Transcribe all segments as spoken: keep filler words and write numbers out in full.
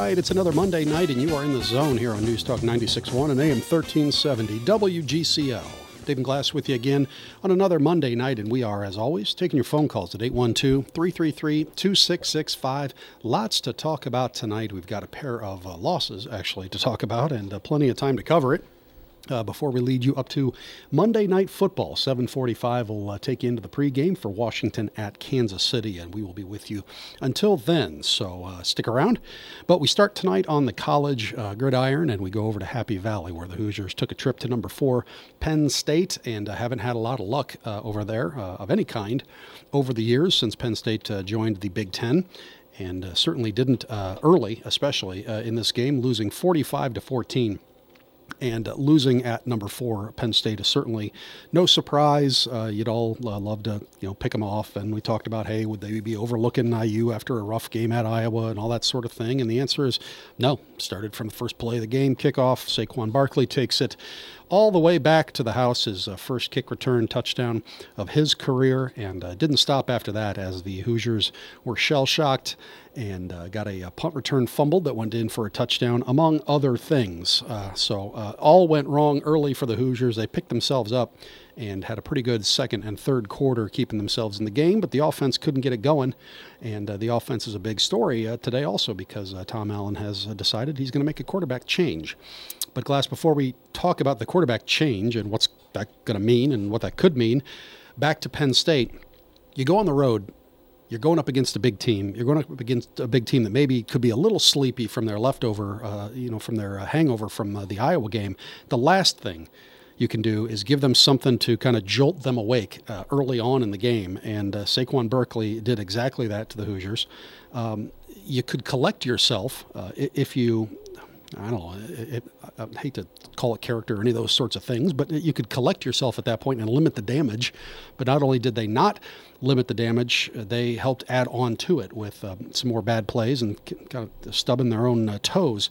right, it's another Monday night, and you are in the zone here on News Talk ninety-six point one and A M thirteen seventy W G C L. Dave and Glass with you again on another Monday night, and we are, as always, taking your phone calls at eight one two, three three three, two six six five. Lots to talk about tonight. We've got a pair of uh, losses, actually, to talk about, and uh, plenty of time to cover it. Uh, before we lead you up to Monday Night Football, seven forty-five will uh, take you into the pregame for Washington at Kansas City, and we will be with you until then, so uh, stick around. But we start tonight on the college uh, gridiron, and we go over to Happy Valley, where the Hoosiers took a trip to number four, Penn State, and uh, haven't had a lot of luck uh, over there uh, of any kind over the years since Penn State uh, joined the Big Ten. And uh, certainly didn't uh, early, especially uh, in this game, losing forty-five to fourteen. And uh, losing at number four, Penn State, is certainly no surprise. Uh, you'd all uh, love to, you know, pick them off. And we talked about, hey, would they be overlooking I U after a rough game at Iowa and all that sort of thing? And the answer is no. Started from the first play of the game, kickoff. Saquon Barkley takes it all the way back to the house, his uh, first kick return touchdown of his career, and uh, didn't stop after that as the Hoosiers were shell-shocked and uh, got a, a punt return fumble that went in for a touchdown, among other things. Uh, so uh, all went wrong early for the Hoosiers. They picked themselves up and had a pretty good second and third quarter keeping themselves in the game, but the offense couldn't get it going. And uh, the offense is a big story uh, today also because uh, Tom Allen has uh, decided he's going to make a quarterback change. But Glass, before we talk about the quarterback change and what's that going to mean and what that could mean, back to Penn State, you go on the road, you're going up against a big team. You're going up against a big team that maybe could be a little sleepy from their leftover, uh, you know, from their uh, hangover from uh, the Iowa game. The last thing you can do is give them something to kind of jolt them awake uh, early on in the game. And uh, Saquon Barkley did exactly that to the Hoosiers. Um, you could collect yourself uh, if you, I don't know, it, I hate to call it character or any of those sorts of things, but you could collect yourself at that point and limit the damage. But not only did they not limit the damage, they helped add on to it with uh, some more bad plays and kind of stubbing their own uh, toes.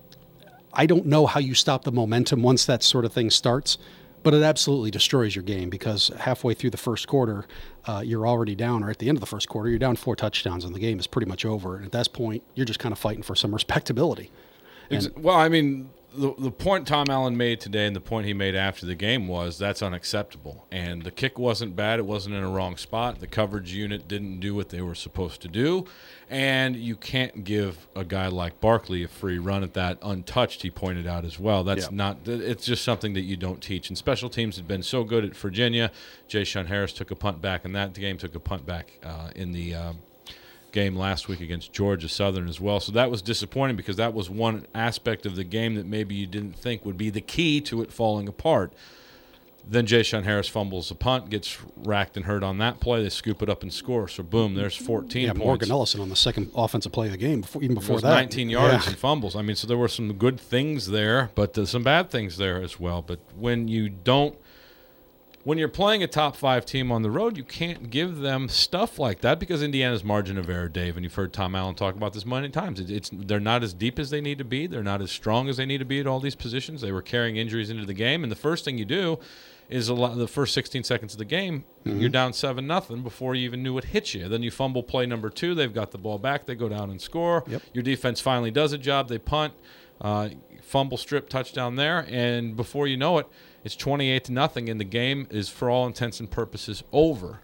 I don't know how you stop the momentum once that sort of thing starts, but it absolutely destroys your game because halfway through the first quarter, uh, you're already down, or at the end of the first quarter, you're down four touchdowns and the game is pretty much over. And at that point, you're just kind of fighting for some respectability. And, well, I mean, the the point Tom Allen made today and the point he made after the game was that's unacceptable. And the kick wasn't bad. It wasn't in a wrong spot. The coverage unit didn't do what they were supposed to do. And you can't give a guy like Barkley a free run at that untouched, he pointed out as well. That's yeah. not – it's just something that you don't teach. And special teams had been so good at Virginia. Ja'Shawn Harris took a punt back in that game, took a punt back uh, in the um, – game last week against Georgia Southern as well. So that was disappointing because that was one aspect of the game that maybe you didn't think would be the key to it falling apart. Then Ja'Shawn Harris fumbles a punt, gets racked and hurt on that play. They scoop it up and score. So, boom, there's fourteen yeah, points. Morgan Ellison on the second offensive play of the game, before, even before it was that. nineteen yards yeah. and fumbles. I mean, so there were some good things there, but uh, some bad things there as well. But when you don't When you're playing a top five team on the road, you can't give them stuff like that because Indiana's margin of error, Dave, and you've heard Tom Allen talk about this many times. It's, it's they're not as deep as they need to be. They're not as strong as they need to be at all these positions. They were carrying injuries into the game, and the first thing you do is a lot, the first sixteen seconds of the game, mm-hmm. you're down seven nothing before you even knew it hit you. Then you fumble play number two. They've got the ball back. They go down and score. Yep. Your defense finally does a job. They punt, uh, fumble strip, touchdown there, and before you know it, it's twenty-eight to nothing, and the game is, for all intents and purposes, over.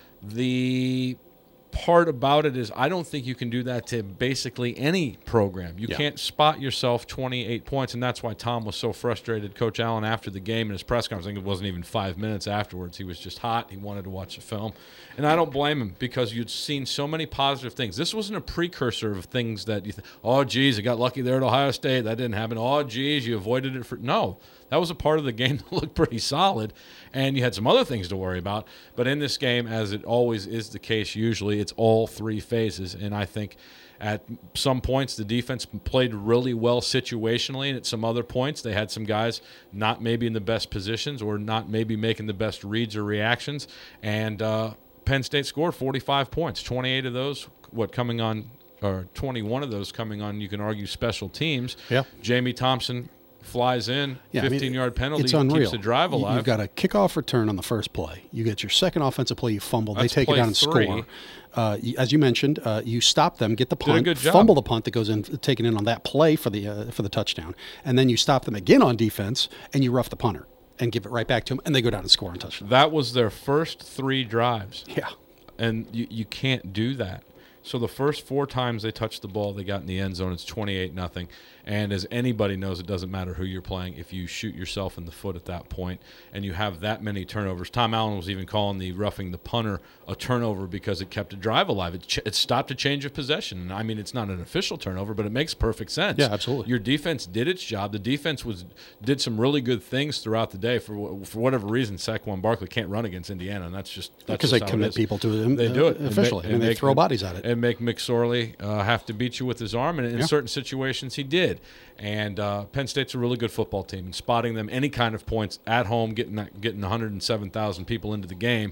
The part about it is I don't think you can do that to basically any program. You yeah. can't spot yourself twenty-eight points, and that's why Tom was so frustrated. Coach Allen, after the game in his press conference, I think it wasn't even five minutes afterwards, he was just hot. He wanted to watch the film. And I don't blame him because you'd seen so many positive things. This wasn't a precursor of things that you think, oh, geez, I got lucky there at Ohio State. That didn't happen. Oh, geez, you avoided it. for No. That was a part of the game that looked pretty solid, and you had some other things to worry about. But in this game, as it always is the case usually, it's all three phases. And I think at some points the defense played really well situationally, and at some other points they had some guys not maybe in the best positions or not maybe making the best reads or reactions. And uh, Penn State scored forty-five points, twenty-eight of those, what, coming on – or twenty-one of those coming on, you can argue, special teams. Yeah. Jamie Thompson, flies in, Yeah, I mean, fifteen-yard penalty, it's unreal. keeps the drive You- alive. You've got a kickoff return on the first play. You get your second offensive play, you fumble. That's they take it play down and three. score. Uh, you- as you mentioned, uh, you stop them, get the a punt, good job. fumble the punt that goes in, taken in on that play for the uh, for the touchdown, and then you stop them again on defense, and you rough the punter and give it right back to them, and they go down and score and touchdown. That was their first three drives. Yeah. And you, you can't do that. So the first four times they touched the ball, they got in the end zone. It's twenty-eight nothing. And as anybody knows, it doesn't matter who you're playing. If you shoot yourself in the foot at that point and you have that many turnovers, Tom Allen was even calling the roughing the punter a turnover because it kept a drive alive. It, ch- it stopped a change of possession. And I mean, it's not an official turnover, but it makes perfect sense. Yeah, absolutely. Your defense did its job. The defense was did some really good things throughout the day. For wh- for whatever reason, Saquon Barkley can't run against Indiana, and that's just that's Because just they how it commit is. people to it. They do it uh, officially. and I mean, they make- throw bodies at it. and make McSorley uh, have to beat you with his arm. And in Yeah. certain situations, he did. And uh, Penn State's a really good football team. And spotting them any kind of points at home, getting that, getting one hundred seven thousand people into the game,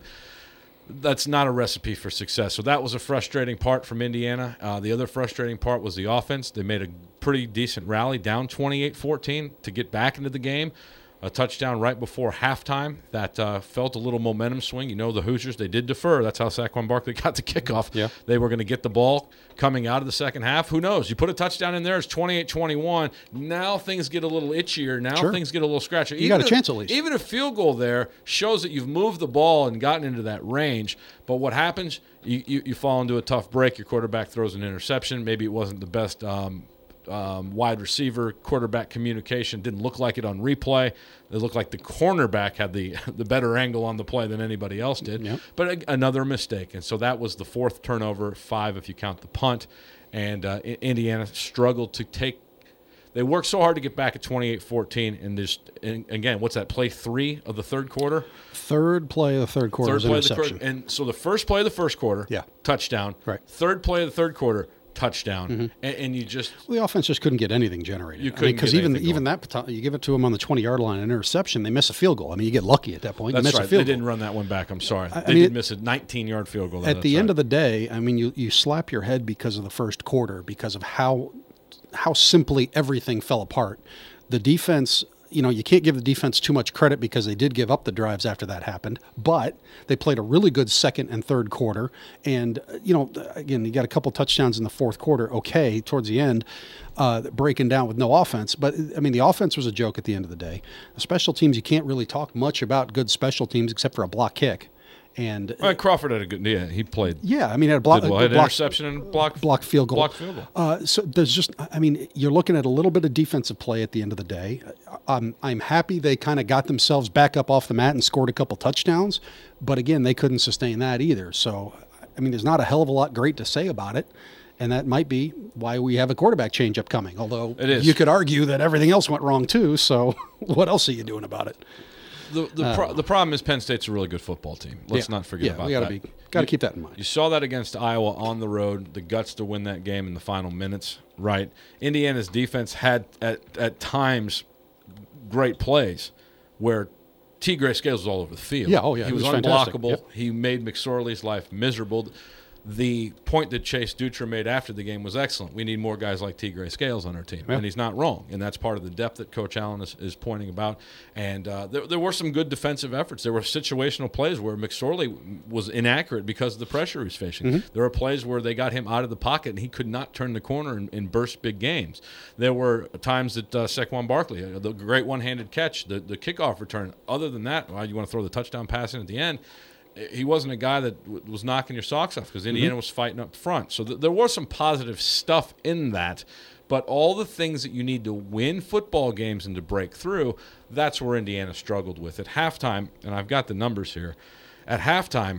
that's not a recipe for success. So that was a frustrating part from Indiana. Uh, the other frustrating part was the offense. They made a pretty decent rally, down twenty-eight fourteen to get back into the game. A touchdown right before halftime that uh, felt a little momentum swing. You know, the Hoosiers, they did defer. That's how Saquon Barkley got the kickoff. Yeah. They were going to get the ball coming out of the second half. Who knows? You put a touchdown in there, it's twenty-eight twenty-one. Now things get a little itchier. Now Sure. things get a little scratchier. You got a if- chance at least. Even a field goal there shows that you've moved the ball and gotten into that range. But what happens? You, you, you fall into a tough break. Your quarterback throws an interception. Maybe it wasn't the best um, um, wide receiver quarterback communication. Didn't look like it on replay. It looked like the cornerback had the the better angle on the play than anybody else did. Yep. But a, another mistake. And so that was the fourth turnover, five if you count the punt. And uh, I- Indiana struggled to take. They worked so hard to get back at twenty-eight fourteen. And just and again, what's that, play three of the third quarter? Third play of the third quarter Third was play of the interception. quarter. And so the first play of the first quarter, Yeah. touchdown. Right. Third play of the third quarter, touchdown. And, and you just Well, the offense just couldn't get anything generated. You I mean, couldn't because get even anything even that pota- you give it to them on the twenty-yard line, an interception, they miss a field goal. I mean, you get lucky at that point. you That's miss right. a field They goal. didn't run that one back. I'm sorry. I they mean, did it- miss a nineteen-yard field goal. At the end of the day, I mean, you, you slap your head because of the first quarter, because of how how simply everything fell apart. The defense, you know, you can't give the defense too much credit because they did give up the drives after that happened, but they played a really good second and third quarter. And, uh, you know, again, you got a couple touchdowns in the fourth quarter, okay, towards the end, uh, breaking down with no offense. But, I mean, the offense was a joke at the end of the day. The special teams, you can't really talk much about good special teams except for a block kick. And Well, Crawford had a good. Yeah, he played. yeah, I mean, had a block, Did well, a had an block, interception and block block field goal. Block field goal. Uh, so there's just, I mean, you're looking at a little bit of defensive play at the end of the day. I'm, I'm happy they kind of got themselves back up off the mat and scored a couple touchdowns, but again, they couldn't sustain that either. So, I mean, there's not a hell of a lot great to say about it. And that might be why we have a quarterback change up coming. Although It is. you could argue that everything else went wrong too. So what else are you doing about it? The the, pro- the problem is Penn State's a really good football team. Let's Yeah. not forget yeah, about we gotta that. Be, gotta You- keep that in mind. You saw that against Iowa on the road, the guts to win that game in the final minutes, right? Indiana's defense had at, at times great plays where T. Gray Scales was all over the field. Yeah, oh, yeah, He he was, was fantastic. unblockable. Yep. He made McSorley's life miserable. The point that Chase Dutra made after the game was excellent. We need more guys like T. Gray Scales on our team. Yeah. And he's not wrong. And that's part of the depth that Coach Allen is, is pointing about. And uh, there, there were some good defensive efforts. There were situational plays where McSorley was inaccurate because of the pressure he was facing. Mm-hmm. There were plays where they got him out of the pocket and he could not turn the corner and, and burst big games. There were times that uh, Saquon Barkley, uh, the great one-handed catch, the, the kickoff return. Other than that, well, you want to throw the touchdown pass in at the end, he wasn't a guy that w- was knocking your socks off because Indiana mm-hmm. was fighting up front. So th- there was some positive stuff in that. But all the things that you need to win football games and to break through, that's where Indiana struggled with. At halftime, and I've got the numbers here, at halftime,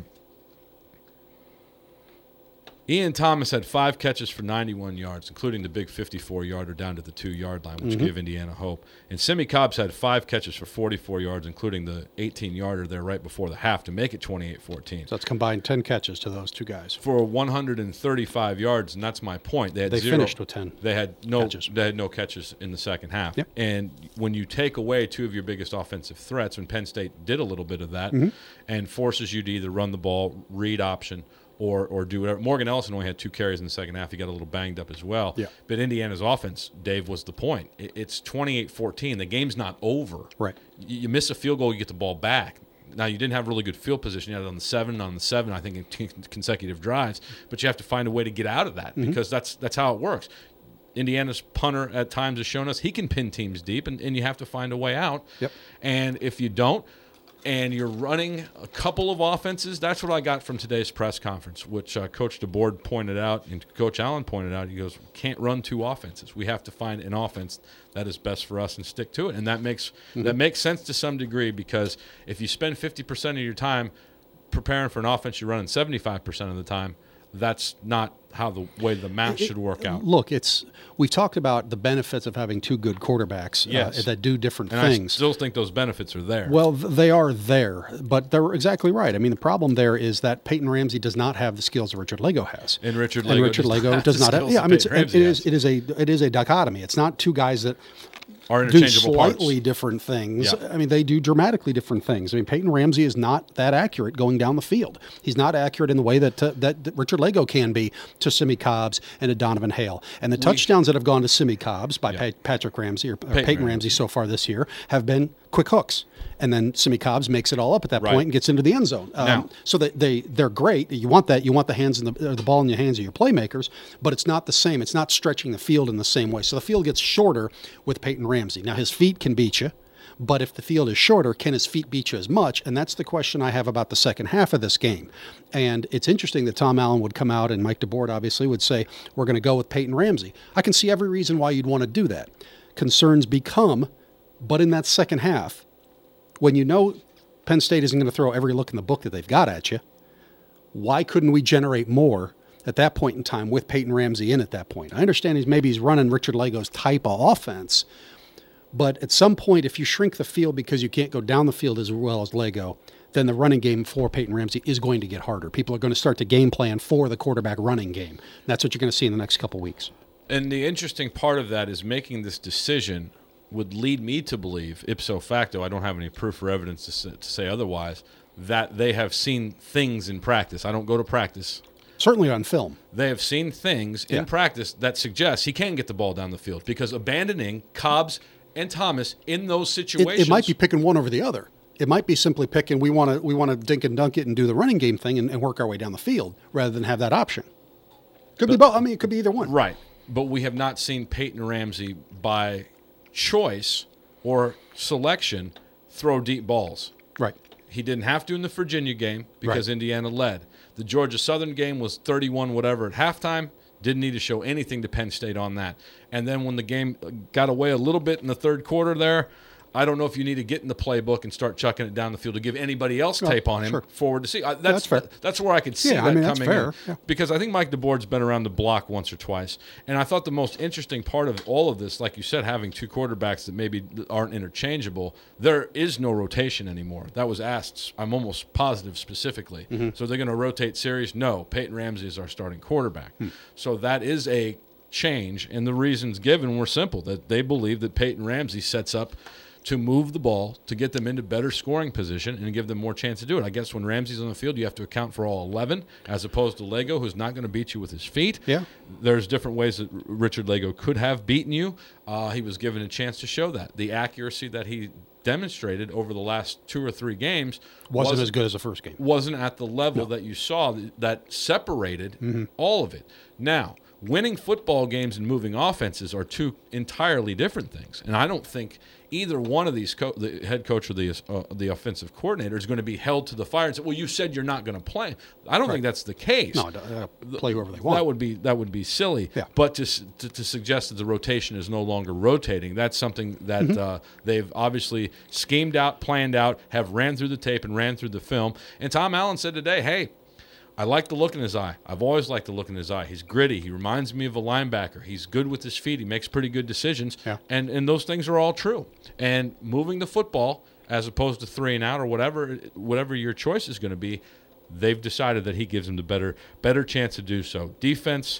Ian Thomas had five catches for ninety-one yards, including the big fifty-four-yarder down to the two-yard line, which Mm-hmm. gave Indiana hope. And Simi Cobbs had five catches for forty-four yards, including the eighteen-yarder there right before the half to make it twenty-eight fourteen. So it's combined ten catches to those two guys. For one hundred thirty-five yards, and that's my point. They had They zero, finished with ten. They had no catches. They had no catches in the second half. Yep. And when you take away two of your biggest offensive threats, when Penn State did a little bit of that, Mm-hmm. and forces you to either run the ball, read option, or or do whatever. Morgan Ellison only had two carries in the second half. He got a little banged up as well. Yeah. But Indiana's offense, Dave, was the point. It, it's twenty-eight fourteen. The game's not over. Right. You, you miss a field goal, you get the ball back. Now, you didn't have really good field position. You had it on the seven, on the seven, I think, in t- consecutive drives. But you have to find a way to get out of that mm-hmm. because that's that's how it works. Indiana's punter at times has shown us he can pin teams deep, and, and you have to find a way out. Yep. And if you don't, and you're running a couple of offenses, that's what I got from today's press conference, which uh, Coach DeBoard pointed out, and Coach Allen pointed out. He goes, we can't run two offenses. We have to find an offense that is best for us and stick to it. And that makes mm-hmm. that makes sense to some degree, because if you spend fifty percent of your time preparing for an offense you're running seventy-five percent of the time, that's not how the way the math should work out. Look, it's we talked about the benefits of having two good quarterbacks yes. uh, that do different and things. I still think those benefits are there. Well, they are there, but they're exactly right. I mean, the problem there is that Peyton Ramsey does not have the skills that Richard Lego has, and Richard Lego and Richard does Lego not does have not the have. Yeah, I mean, it's, it is has. it is a it is a dichotomy. It's not two guys that are do interchangeable slightly parts. different things. Yeah. I mean, they do dramatically different things. I mean, Peyton Ramsey is not that accurate going down the field. He's not accurate in the way that uh, that, that Richard Lego can be to Simi Cobbs and to Donovan Hale. And the we, touchdowns that have gone to Simi Cobbs by yeah. pa- Patrick Ramsey or, or Peyton, Peyton Ramsey. Ramsey so far this year have been quick hooks. And then Simi Cobbs makes it all up at that right. point and gets into the end zone. Um, now, so that they they're great. You want that. You want the hands in the or the ball in the hands of your playmakers. But it's not the same. It's not stretching the field in the same way. So the field gets shorter with Peyton Ramsey. Now his feet can beat you, but if the field is shorter, can his feet beat you as much? And that's the question I have about the second half of this game. And it's interesting that Tom Allen would come out and Mike DeBoard obviously would say we're going to go with Peyton Ramsey. I can see every reason why you'd want to do that. Concerns become, but in that second half, when you know Penn State isn't going to throw every look in the book that they've got at you, why couldn't we generate more at that point in time with Peyton Ramsey in at that point? I understand he's maybe he's running Richard Lego's type of offense, but at some point, if you shrink the field because you can't go down the field as well as Lego, then the running game for Peyton Ramsey is going to get harder. People are going to start to game plan for the quarterback running game. That's what you're going to see in the next couple weeks. And the interesting part of that is making this decision would lead me to believe, ipso facto, I don't have any proof or evidence to say, to say otherwise, that they have seen things in practice. I don't go to practice. Certainly on film. They have seen things yeah. in practice that suggest he can get the ball down the field, because abandoning Cobbs and Thomas in those situations. It, it might be picking one over the other. It might be simply picking, we want to we want to dink and dunk it and do the running game thing and, and work our way down the field rather than have that option. Could but, be both. I mean, it could be either one. Right. But we have not seen Peyton Ramsey by choice or selection throw deep balls. Right. He didn't have to in the Virginia game because right. Indiana led. The Georgia Southern game was thirty-one whatever at halftime. Didn't need to show anything to Penn State on that. And then when the game got away a little bit in the third quarter there, I don't know if you need to get in the playbook and start chucking it down the field to give anybody else tape on him sure. forward to see. I, that's, yeah, that's fair. That's where I could see yeah, that I mean, coming that's fair. in. Yeah. Because I think Mike DeBoard's been around the block once or twice. And I thought the most interesting part of all of this, like you said, having two quarterbacks that maybe aren't interchangeable, there is no rotation anymore. That was asked, I'm almost positive specifically. Mm-hmm. So they're going to rotate series? No. Peyton Ramsey is our starting quarterback. Hmm. So that is a change. And the reasons given were simple, that they believe that Peyton Ramsey sets up to move the ball, to get them into better scoring position and give them more chance to do it. I guess when Ramsey's on the field, you have to account for all eleven, as opposed to Lego, who's not going to beat you with his feet. Yeah. There's different ways that Richard Lego could have beaten you. Uh, he was given a chance to show that. The accuracy that he demonstrated over the last two or three games wasn't, wasn't as good as the first game. Wasn't at the level no. that you saw that, that separated mm-hmm. all of it. Now, winning football games and moving offenses are two entirely different things. And I don't think either one of these, co- the head coach or the uh, the offensive coordinator, is going to be held to the fire and say, well, you said you're not going to play. I don't right. think that's the case. No, uh, play whoever they want. That would be that would be silly. Yeah. But to, to to suggest that the rotation is no longer rotating, that's something that mm-hmm. uh, they've obviously schemed out, planned out, have ran through the tape and ran through the film. And Tom Allen said today, hey, I like the look in his eye. I've always liked the look in his eye. He's gritty. He reminds me of a linebacker. He's good with his feet. He makes pretty good decisions. Yeah. And and those things are all true. And moving the football as opposed to three and out or whatever whatever your choice is going to be, they've decided that he gives them the better better chance to do so. Defense,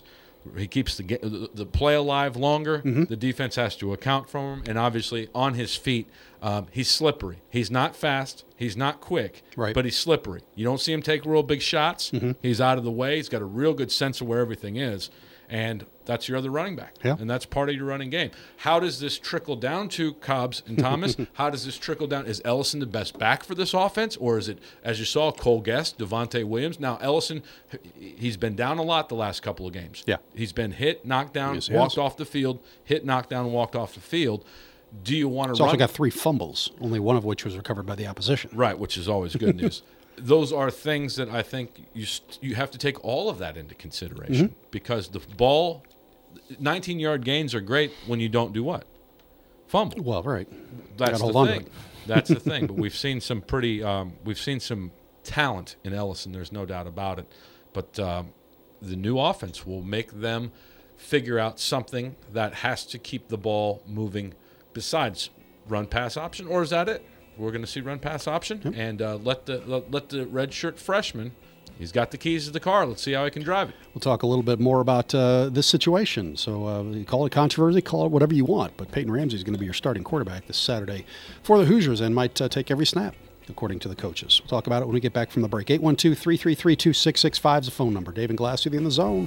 He keeps the ga- the, the play alive longer. Mm-hmm. The defense has to account for him, and obviously on his feet, um, he's slippery. He's not fast. He's not quick, right. but he's slippery. You don't see him take real big shots. Mm-hmm. He's out of the way. He's got a real good sense of where everything is, and that's your other running back, yeah. and that's part of your running game. How does this trickle down to Cobbs and Thomas? How does this trickle down? Is Ellison the best back for this offense, or is it, as you saw, Cole Guest, Devontae Williams? Now, Ellison, he's been down a lot the last couple of games. Yeah. He's been hit, knocked down, yes, walked off the field, hit, knocked down, walked off the field. Do you want to He's run? also got three fumbles, only one of which was recovered by the opposition. Right, which is always good news. Those are things that I think you st- you have to take all of that into consideration mm-hmm. because the ball, nineteen-yard gains are great when you don't do what? Fumble. Well, right. That's the hold thing. That's the thing. But we've seen some pretty, um, we've seen some talent in Ellison. There's no doubt about it. But um, the new offense will make them figure out something that has to keep the ball moving besides run pass option, or is that it? We're going to see run pass option yep. and uh, let the let, let the red shirt freshman. He's got the keys to the car. Let's see how he can drive it. We'll talk a little bit more about uh, this situation. So uh, you call it controversy, call it whatever you want. But Peyton Ramsey is going to be your starting quarterback this Saturday for the Hoosiers and might uh, take every snap, according to the coaches. We'll talk about it when we get back from the break. eight one two, three three three, two six six five is the phone number. Dave and Glass with you in the zone.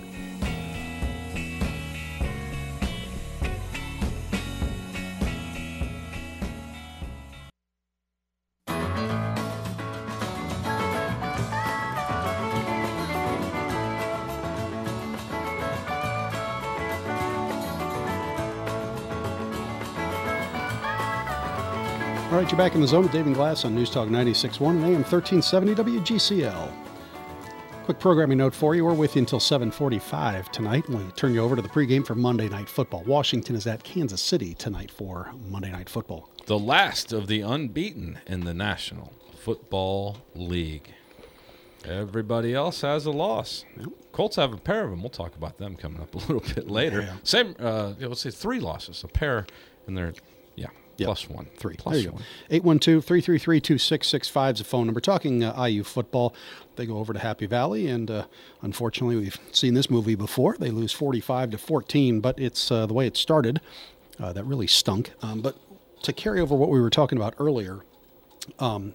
All right, you're back in the zone with Dave and Glass on News Talk ninety-six point one and A M thirteen seventy W G C L. Quick programming note for you. We're with you until seven forty-five tonight. We turn you over to the pregame for Monday Night Football. Washington is at Kansas City tonight for Monday Night Football. The last of the unbeaten in the National Football League. Everybody else has a loss. Yep. Colts have a pair of them. We'll talk about them coming up a little bit later. Yeah. Same, uh, let's say three losses, a pair, and they're, yeah. Yep. Plus one. Three. Plus there you one. go. eight one two, three three three, two six six five is the phone number. Talking uh, I U football, they go over to Happy Valley, and uh, unfortunately we've seen this movie before. They lose forty-five to fourteen, but it's uh, the way it started uh, that really stunk. Um, but to carry over what we were talking about earlier, um,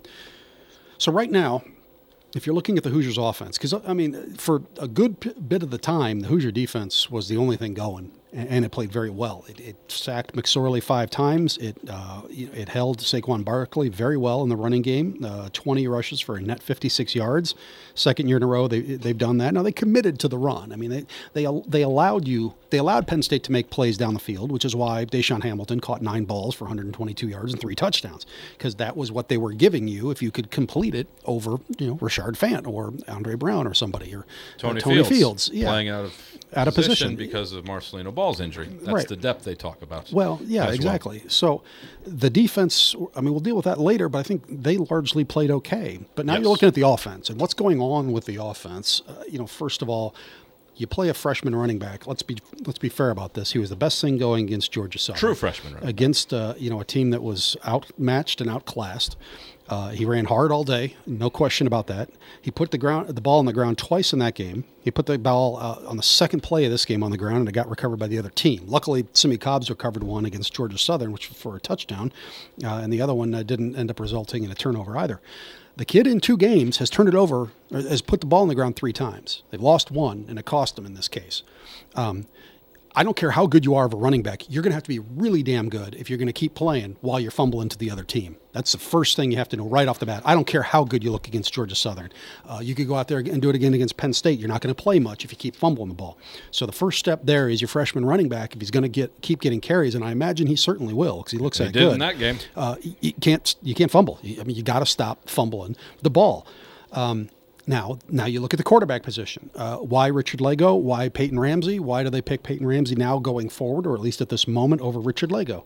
so right now, if you're looking at the Hoosiers offense, because, I mean, for a good p- bit of the time, the Hoosier defense was the only thing going, and, and it played very well. It, it sacked McSorley five times. It uh, it held Saquon Barkley very well in the running game, uh, twenty rushes for a net fifty-six yards. Second year in a row they, they've done that. Now, they committed to the run. I mean, they, they, they allowed you, they allowed Penn State to make plays down the field, which is why Deshaun Hamilton caught nine balls for one hundred twenty-two yards and three touchdowns, because that was what they were giving you if you could complete it over, you know, Rashard Fant or Andre Brown or somebody, or Tony, uh, Tony Fields, Fields. Yeah. Playing out of out of position because of Marcelino Ball's injury. That's right. the depth they talk about. Well, yeah, exactly. Well. So the defense, I mean, we'll deal with that later, but I think they largely played okay. But now yes. you're looking at the offense and what's going on with the offense. Uh, you know, first of all, you play a freshman running back. Let's be let's be fair about this. He was the best thing going against Georgia Southern. True freshman running against uh, you know a team that was outmatched and outclassed. Uh, he ran hard all day, no question about that. He put the ground, the ball on the ground twice in that game. He put the ball uh, on the second play of this game on the ground, and it got recovered by the other team. Luckily, Simi Cobbs recovered one against Georgia Southern, which was for a touchdown, uh, and the other one uh, didn't end up resulting in a turnover either. The kid in two games has turned it over, or has put the ball on the ground three times. They've lost one, and it cost them in this case. Um, I don't care how good you are of a running back. You're going to have to be really damn good if you're going to keep playing while you're fumbling to the other team. That's the first thing you have to know right off the bat. I don't care how good you look against Georgia Southern. Uh, you could go out there and do it again against Penn State. You're not going to play much if you keep fumbling the ball. So the first step there is your freshman running back. If he's going to get keep getting carries, and I imagine he certainly will because he looks he that did good. in that game. Uh, you, you can't you can't fumble. I mean, you got to stop fumbling the ball. Um, Now, now you look at the quarterback position. Uh, why Richard Lego? Why Peyton Ramsey? Why do they pick Peyton Ramsey now going forward, or at least at this moment, over Richard Lego?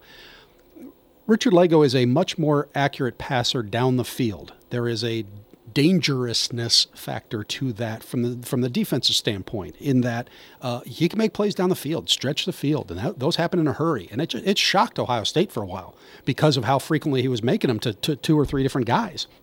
Richard Lego is a much more accurate passer down the field. There is a dangerousness factor to that from the from the defensive standpoint, in that uh, he can make plays down the field, stretch the field, and that, those happen in a hurry. And it, it shocked Ohio State for a while because of how frequently he was making them to, to two or three different guys.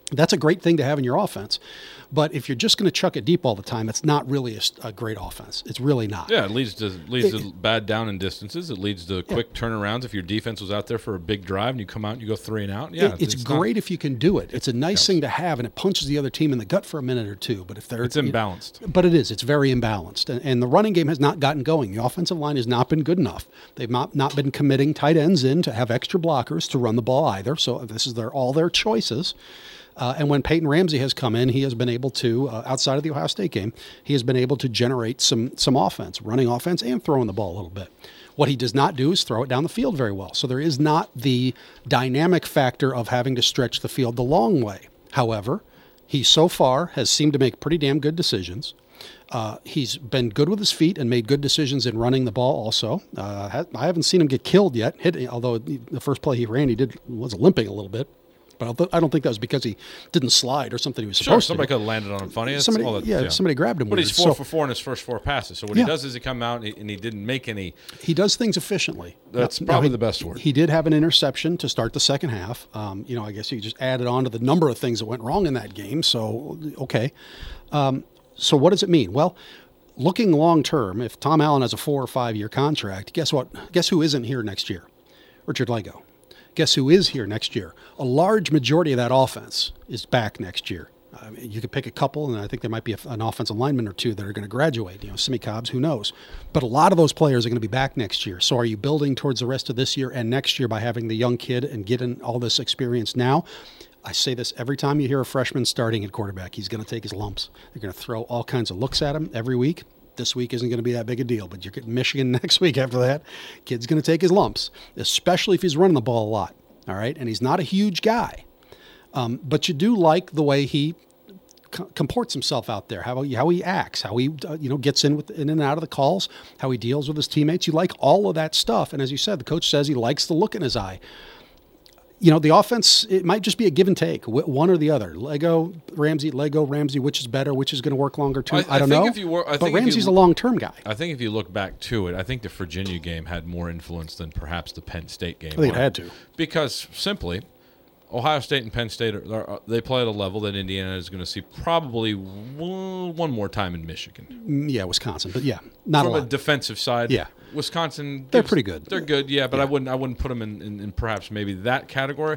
That's a great thing to have in your offense. But if you're just going to chuck it deep all the time, it's not really a, a great offense. It's really not. Yeah, it leads to leads It- to bad down and distances. It leads to quick turnarounds. If your defense was out there for a big drive and you come out and you go three and out, yeah, It- it's, not- great if you can do it. It's a nice thing to have, and it punches the other team in the gut for a minute or two. But if they're It's imbalanced. But it is. It's very imbalanced. And, and the running game has not gotten going. The offensive line has not been good enough. They've not, not been committing tight ends in to have extra blockers to run the ball either. So this is their all their choices. Uh, and when Peyton Ramsey has come in, he has been able to, uh, outside of the Ohio State game, he has been able to generate some some offense, running offense and throwing the ball a little bit. What he does not do is throw it down the field very well. So there is not the dynamic factor of having to stretch the field the long way. However, he so far has seemed to make pretty damn good decisions. Uh, he's been good with his feet and made good decisions in running the ball also. Uh, ha- I haven't seen him get killed yet, hit, although the first play he ran, he did was limping a little bit. But I don't th- I don't think that was because he didn't slide or something he was Sure, supposed somebody to. could have landed on him funny. That's Somebody, all that, yeah, somebody grabbed him. But weird. he's four So for four in his first four passes. So what Yeah. he does is he come out and he, and he didn't make any. he does things efficiently. That's Now- probably now he- the best word. He did have an interception to start the second half. Um, you know, I guess you just added on to the number of things that went wrong in that game. So, okay. Um, so what does it mean? Well, looking long term, if Tom Allen has a four or five year contract, guess what? Guess who isn't here next year? Richard Lego. Guess who is here next year? A large majority of that offense is back next year. I mean, you could pick a couple, and I think there might be a, an offensive lineman or two that are going to graduate. You know, Simi Cobbs, who knows? But a lot of those players are going to be back next year. So are you building towards the rest of this year and next year by having the young kid and getting all this experience now? I say this every time you hear a freshman starting at quarterback. He's going to take his lumps. They're going to throw all kinds of looks at him every week. This week isn't going to be that big a deal, but you're getting Michigan next week after that. Kid's going to take his lumps, especially if he's running the ball a lot. All right. And he's not a huge guy. Um, but you do like the way he co- comports himself out there, how he, how he acts, how he uh, you know gets in with in and out of the calls, how he deals with his teammates. You like all of that stuff. And as you said, the coach says he likes the look in his eye. You know, the offense, it might just be a give and take, wh- one or the other. Lego, Ramsey, Lego, Ramsey, which is better, which is going to work longer too. I- I, I don't think know. if you were- I but think if you Ramsey's a look- long-term guy. I think if you look back to it, I think the Virginia game had more influence than perhaps the Penn State game. I think it would. had to. Because simply, Ohio State and Penn State, are, are, they play at a level that Indiana is going to see probably one, one more time in Michigan. Mm, Yeah, Wisconsin, but yeah, not From a a lot. defensive side, Yeah. Wisconsin, They're gives- pretty good. They're good, yeah, but I Yeah. wouldn't I wouldn't put them in, in, in perhaps maybe that category.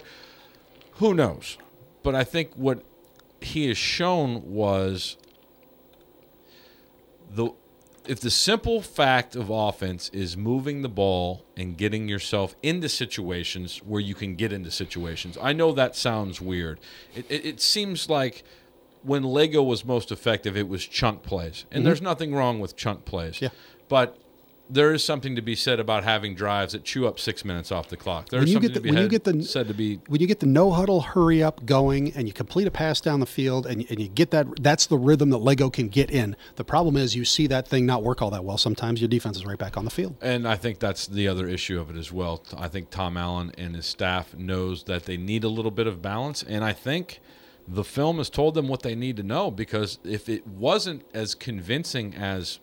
Who knows? But I think what he has shown was the if the simple fact of offense is moving the ball and getting yourself into situations where you can get into situations. I know that sounds weird. It, it, it seems like when Lego was most effective, it was chunk plays. And there's nothing wrong with chunk plays. Mm-hmm. Yeah. But there is something to be said about having drives that chew up six minutes off the clock. There's When you something get to the- be when you had- get the- said to be When you get the no huddle hurry up going and you complete a pass down the field and, and you get that, that's the rhythm that Lego can get in. The problem is you see that thing not work all that well. Sometimes your defense is right back on the field. And I think that's the other issue of it as well. I think Tom Allen and his staff knows that they need a little bit of balance, and I think the film has told them what they need to know, because if it wasn't as convincing as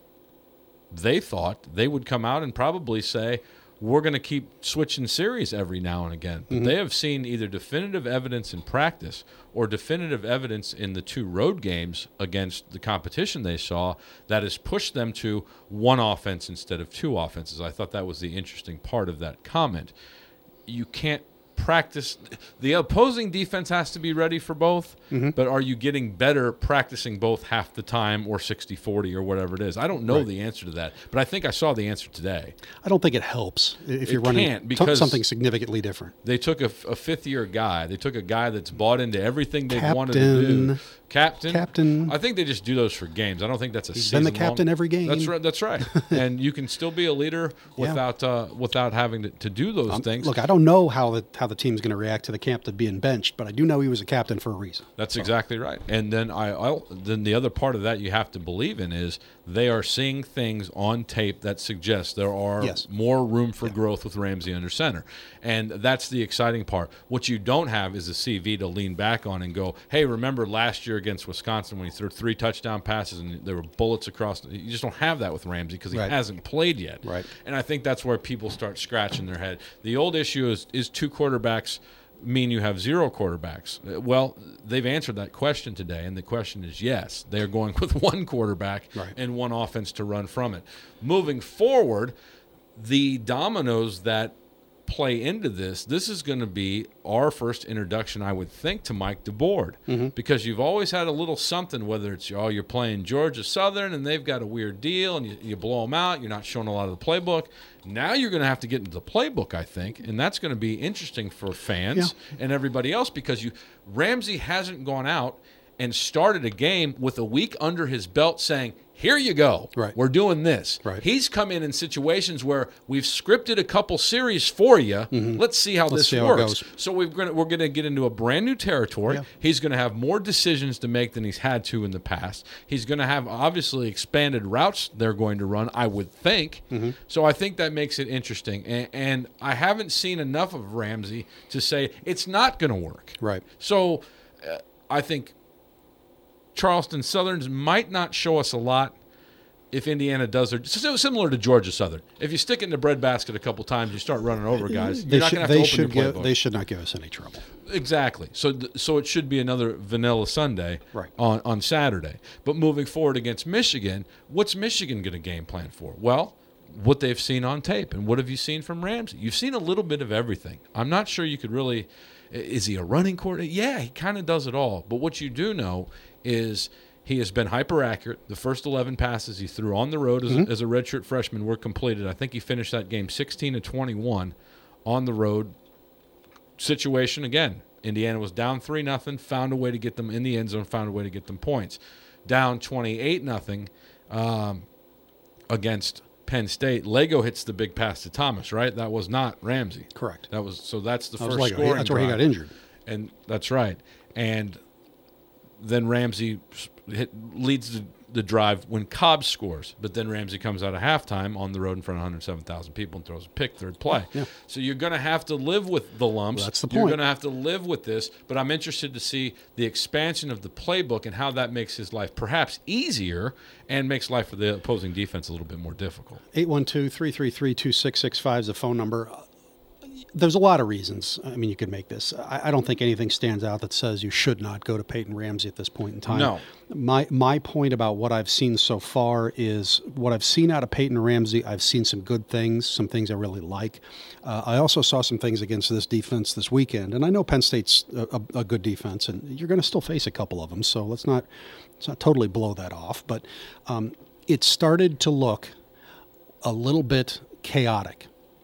they thought, they would come out and probably say, we're going to keep switching series every now and again. But they have seen either definitive evidence in practice or definitive evidence in the two road games against the competition they saw that has pushed them to one offense instead of two offenses. I thought that was the interesting part of that comment. You can't practice. The opposing defense has to be ready for both, but are you getting better practicing both half the time or sixty forty or whatever it is? I don't know Right. the answer to that, but I think I saw the answer today. I don't think it helps if It you're running can't, t- because- something significantly different. They took a, a fifth-year guy. They took a guy that's bought into everything they wanted to do. Captain. Captain. Captain. I think they just do those for games. I don't think that's a He's season been the captain long. every game. That's right. That's right. And you can still be a leader Yeah. without uh, without having to, to do those Um, things. Look, I don't know how the how the team's going to react to the captain being benched, but I do know he was a captain for a reason. That's exactly right. And then I I'll, then the other part of that you have to believe in is they are seeing things on tape that suggest there are Yes. more room for growth with Ramsey under center. And that's the exciting part. What you don't have is a C V to lean back on and go, hey, remember last year against Wisconsin when he threw three touchdown passes and there were bullets across. You just don't have that with Ramsey because he Right. hasn't played yet. Right. And I think that's where people start scratching their head. The old issue is is two quarterbacks mean you have zero quarterbacks? Well, they've answered that question today, and the question is yes. They're going with one quarterback right. and one offense to run from it. Moving forward, the dominoes that play into this, this is going to be our first introduction, I would think, to Mike DeBoard, mm-hmm. because you've always had a little something, whether it's, oh, you're playing Georgia Southern and they've got a weird deal and you, you blow them out, you're not showing a lot of the playbook. Now you're going to have to get into the playbook, I think, and that's going to be interesting for fans yeah. and everybody else, because you Ramsey hasn't gone out and started a game with a week under his belt saying, here you go. Right. We're doing this. Right. He's come in in situations where we've scripted a couple series for you. Mm-hmm. Let's see how Let's this see how works. So we're going we're going to get into a brand new territory. Yeah. He's going to have more decisions to make than he's had to in the past. He's going to have obviously expanded routes they're going to run, I would think. Mm-hmm. So I think that makes it interesting. And, and I haven't seen enough of Ramsey to say it's not going to work. Right. So uh, I think Charleston Southerns might not show us a lot if Indiana does their – similar to Georgia Southern. If you stick it in the breadbasket a couple times, you start running over guys, they you're not should, going to have to open should your give, playbook. They should not give us any trouble. Exactly. So th- so it should be another vanilla Sunday right. on, on Saturday. But moving forward against Michigan, what's Michigan going to game plan for? Well, what they've seen on tape. And what have you seen from Ramsey? You've seen a little bit of everything. I'm not sure you could really – is he a running coordinator? Yeah, he kind of does it all. But what you do know is – he has been hyper accurate. The first eleven passes he threw on the road as, mm-hmm. as a redshirt freshman were completed. I think he finished that game sixteen to twenty-one on the road. Situation again. Indiana was down three nothing, found a way to get them in the end zone, found a way to get them points. Down twenty-eight nothing um, against Penn State. Lego hits the big pass to Thomas, right? That was not Ramsey. Correct. That was so that's the that first Lego. scoring That's where drive. he got injured. And that's right. And then Ramsey hit, leads the, the drive when Cobb scores. But then Ramsey comes out of halftime on the road in front of one hundred seven thousand people and throws a pick third play. Yeah. So you're going to have to live with the lumps. Well, that's the You're point. going to have to live with this. But I'm interested to see the expansion of the playbook and how that makes his life perhaps easier and makes life for the opposing defense a little bit more difficult. eight one two, three three three, two six six five is the phone number. There's a lot of reasons. I mean, you could make this. I, I don't think anything stands out that says you should not go to Peyton Ramsey at this point in time. No. My my point about what I've seen so far is what I've seen out of Peyton Ramsey. I've seen some good things, some things I really like. Uh, I also saw some things against this defense this weekend, and I know Penn State's a, a, a good defense, and you're going to still face a couple of them. So let's not let's not totally blow that off. But um, it started to look a little bit chaotic.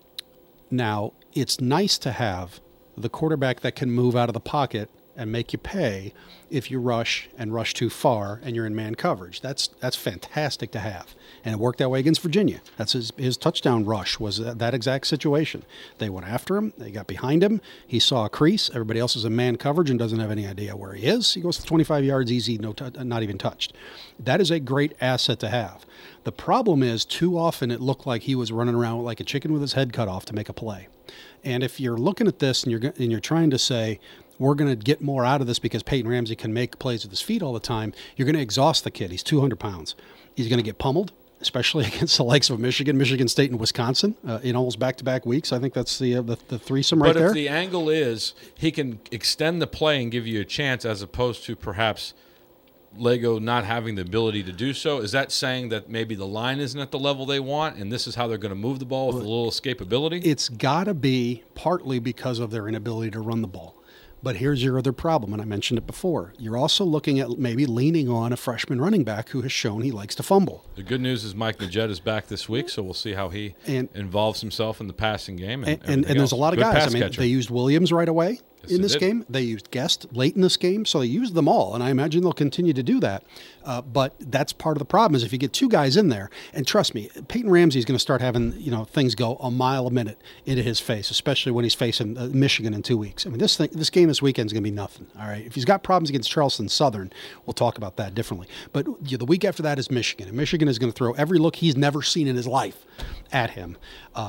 Now, it's nice to have the quarterback that can move out of the pocket and make you pay if you rush and rush too far and you're in man coverage. That's that's fantastic to have. And it worked that way against Virginia. That's his, his touchdown rush was that, that exact situation. They went after him. They got behind him. He saw a crease. Everybody else is in man coverage and doesn't have any idea where he is. He goes to twenty-five yards easy, no, t- not even touched. That is a great asset to have. The problem is too often it looked like he was running around like a chicken with his head cut off to make a play. And if you're looking at this and you're and you're trying to say, we're going to get more out of this because Peyton Ramsey can make plays with his feet all the time, you're going to exhaust the kid. He's two hundred pounds. He's going to get pummeled, especially against the likes of Michigan, Michigan State, and Wisconsin uh, in almost back-to-back weeks. I think that's the uh, the, the threesome right but there. But if the angle is he can extend the play and give you a chance as opposed to perhaps Lego not having the ability to do so, is that saying that maybe the line isn't at the level they want and this is how they're going to move the ball with a little escapability? It's got to be partly because of their inability to run the ball. But here's your other problem, and I mentioned it before. You're also looking at maybe leaning on a freshman running back who has shown he likes to fumble. The good news is Mike Najed is back this week, so we'll see how he and, involves himself in the passing game. And, and, and, and there's a lot of good guys. I mean, catcher. They used Williams right away yes, in this did. game. They used Guest late in this game, so they used them all, and I imagine they'll continue to do that. Uh, but that's part of the problem is if you get two guys in there, and trust me, Peyton Ramsey is going to start having you know things go a mile a minute into his face, especially when he's facing uh, Michigan in two weeks. I mean, this thing, this game this weekend is going to be nothing. All right, if he's got problems against Charleston Southern, we'll talk about that differently. But yeah, the week after that is Michigan, and Michigan is going to throw every look he's never seen in his life at him. Uh,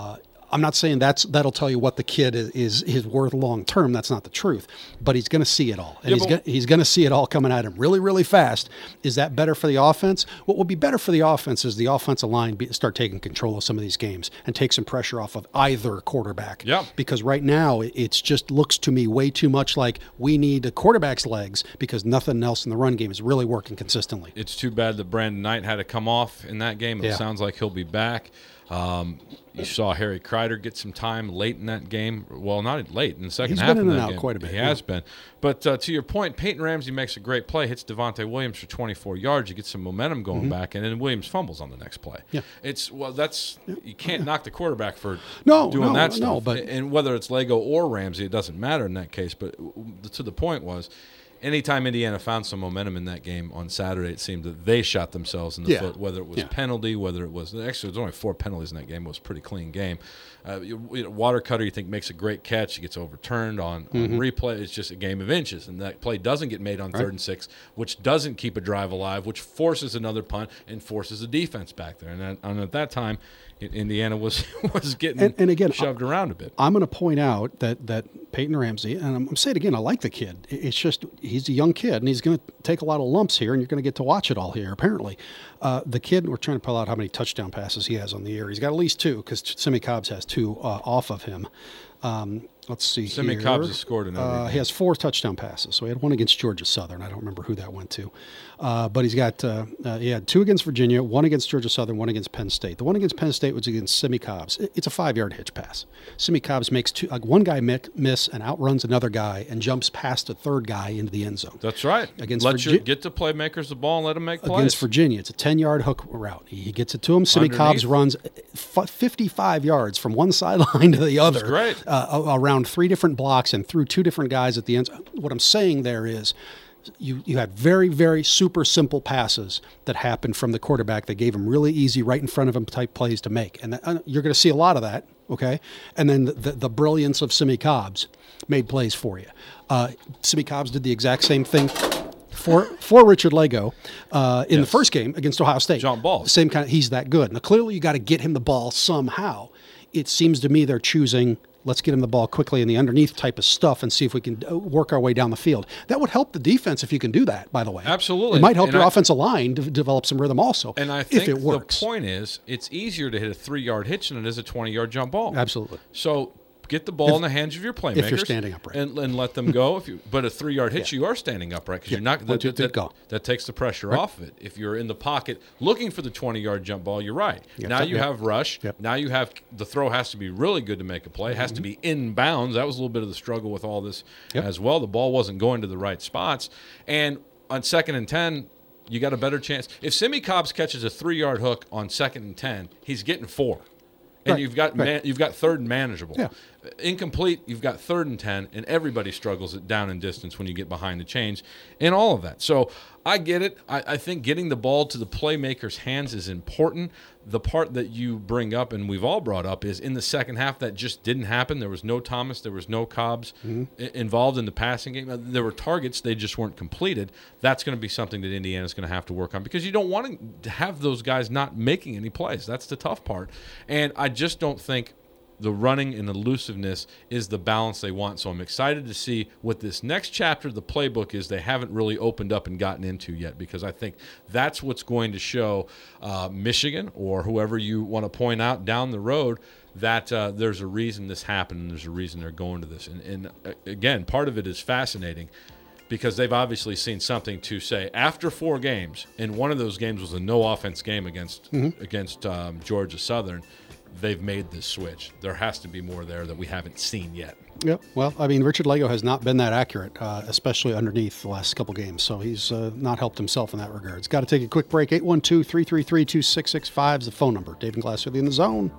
I'm not saying that's that'll tell you what the kid is is, is worth long term. That's not the truth. But he's going to see it all, and Yeah, he's but- gonna, he's going to see it all coming at him really, really fast. Is that better for the offense? What would be better for the offense is the offensive line be, start taking control of some of these games and take some pressure off of either quarterback. Yeah. Because right now it it's just looks to me way too much like we need a quarterback's legs because nothing else in the run game is really working consistently. It's too bad that Brandon Knight had to come off in that game. It Yeah. sounds like he'll be back. Um, you saw Harry Kreider get some time late in that game. Well, not late in the second He's half been of in that and out game. quite a bit, He yeah. has been. But uh, to your point, Peyton Ramsey makes a great play, hits Devontae Williams for twenty-four yards. You get some momentum going back, and then Williams fumbles on the next play. Mm-hmm. Yeah. It's well, that's you can't knock the quarterback for No, doing no, that no, stuff. but- and whether it's Lego or Ramsey, it doesn't matter in that case. But to the point was, anytime Indiana found some momentum in that game on Saturday, it seemed that they shot themselves in the Yeah. foot, whether it was Yeah. penalty, whether it was – actually, there's only four penalties in that game. It was a pretty clean game. Uh, you, you know, Watercutter, you think, makes a great catch. He gets overturned on, Mm-hmm. on replay. It's just a game of inches, and that play doesn't get made on Right. third and six, which doesn't keep a drive alive, which forces another punt and forces the defense back there. And, at- and at that time, I- Indiana was was getting And- and again, shoved around a bit. I'm going to point out that that Peyton Ramsey, and I'm, I'm saying it again, I like the kid. It- It's just he's a young kid, and he's going to take a lot of lumps here, and you're going to get to watch it all here. Apparently, uh, the kid, we're trying to pull out how many touchdown passes he has on the year. He's got at least two because Simi Cobbs has two uh, off of him. Um, let's see Simi here. Cobbs has scored in every Uh, game. he has four touchdown passes. So he had one against Georgia Southern. I don't remember who that went to. Uh, but he's got, uh, uh, he had two against Virginia, one against Georgia Southern, one against Penn State. The one against Penn State was against Simi Cobbs. It- It's a five-yard hitch pass. Simi Cobbs makes two, uh, one guy mi- miss and outruns another guy and jumps past a third guy into the end zone. That's right. Against let Virgi- your, get the playmakers the ball and let them make plays. Against Virginia, it's a ten-yard hook route. He gets it to him. Simi Underneath. Cobbs runs f- fifty-five yards from one sideline to the other. great. Uh, a- around three different blocks and through two different guys at the end. What I'm saying there is you, you had very, very super simple passes that happened from the quarterback that gave him really easy, right in front of him type plays to make. And that, uh, you're going to see a lot of that, okay? And then the, the, the brilliance of Simi Cobbs made plays for you. Uh, Simi Cobbs did the exact same thing for for Richard Lego uh, in the Yes. first game against Ohio State. Jump balls. Same kind of, he's that good. Now, clearly you got to get him the ball somehow. It seems to me they're choosing, let's get him the ball quickly in the underneath type of stuff and see if we can uh, work our way down the field. That would help the defense if you can do that, by the way. Absolutely. It might help And your I- offensive line to develop some rhythm also, And I think if it works. the point is, it's easier to hit a three-yard hitch than it is a twenty-yard jump ball. Absolutely. So get the ball in the hands of your playmakers. standing upright. And, and let them go. If you, But a three-yard hitch, you are standing upright because Yeah. you're not. One, That, two, that, three, that, go. that takes the pressure off of it. If you're in the pocket looking for the twenty-yard jump ball, you're right. Yep. Now you Yep. have rush. Yep. Now you have the throw has to be really good to make a play. It has to be in bounds. That was a little bit of the struggle with all this Yep. as well. The ball wasn't going to the right spots. And on second and ten, you got a better chance. If Simi Cobbs catches a three-yard hook on second and ten, he's getting four. And Right, you've got right. man, you've got third and manageable. Yeah. Incomplete, you've got third and ten, and everybody struggles it down in distance when you get behind the chains and all of that. So I get it. I, I think getting the ball to the playmaker's hands is important. The part that you bring up, and we've all brought up, is in the second half that just didn't happen. There was no Thomas, there was no Cobbs Mm-hmm. i- involved in the passing game. Uh, There were targets, they just weren't completed. That's going to be something that Indiana's going to have to work on because you don't want to have those guys not making any plays. That's the tough part. And I just don't think the running and elusiveness is the balance they want. So I'm excited to see what this next chapter of the playbook is they haven't really opened up and gotten into yet, because I think that's what's going to show uh, Michigan or whoever you want to point out down the road that uh, there's a reason this happened and there's a reason they're going to this. And, and uh, again, part of it is fascinating because they've obviously seen something to say after four games, and one of those games was a no offense game against against um, Georgia Southern. They've made this switch. There has to be more there that we haven't seen yet. Yep. Well, I mean, Richard Lego has not been that accurate, uh, especially underneath the last couple games. So he's uh, not helped himself in that regard. It's got to take a quick break. eight one two, three three three, two six six five is the phone number. David Glass with you in the zone.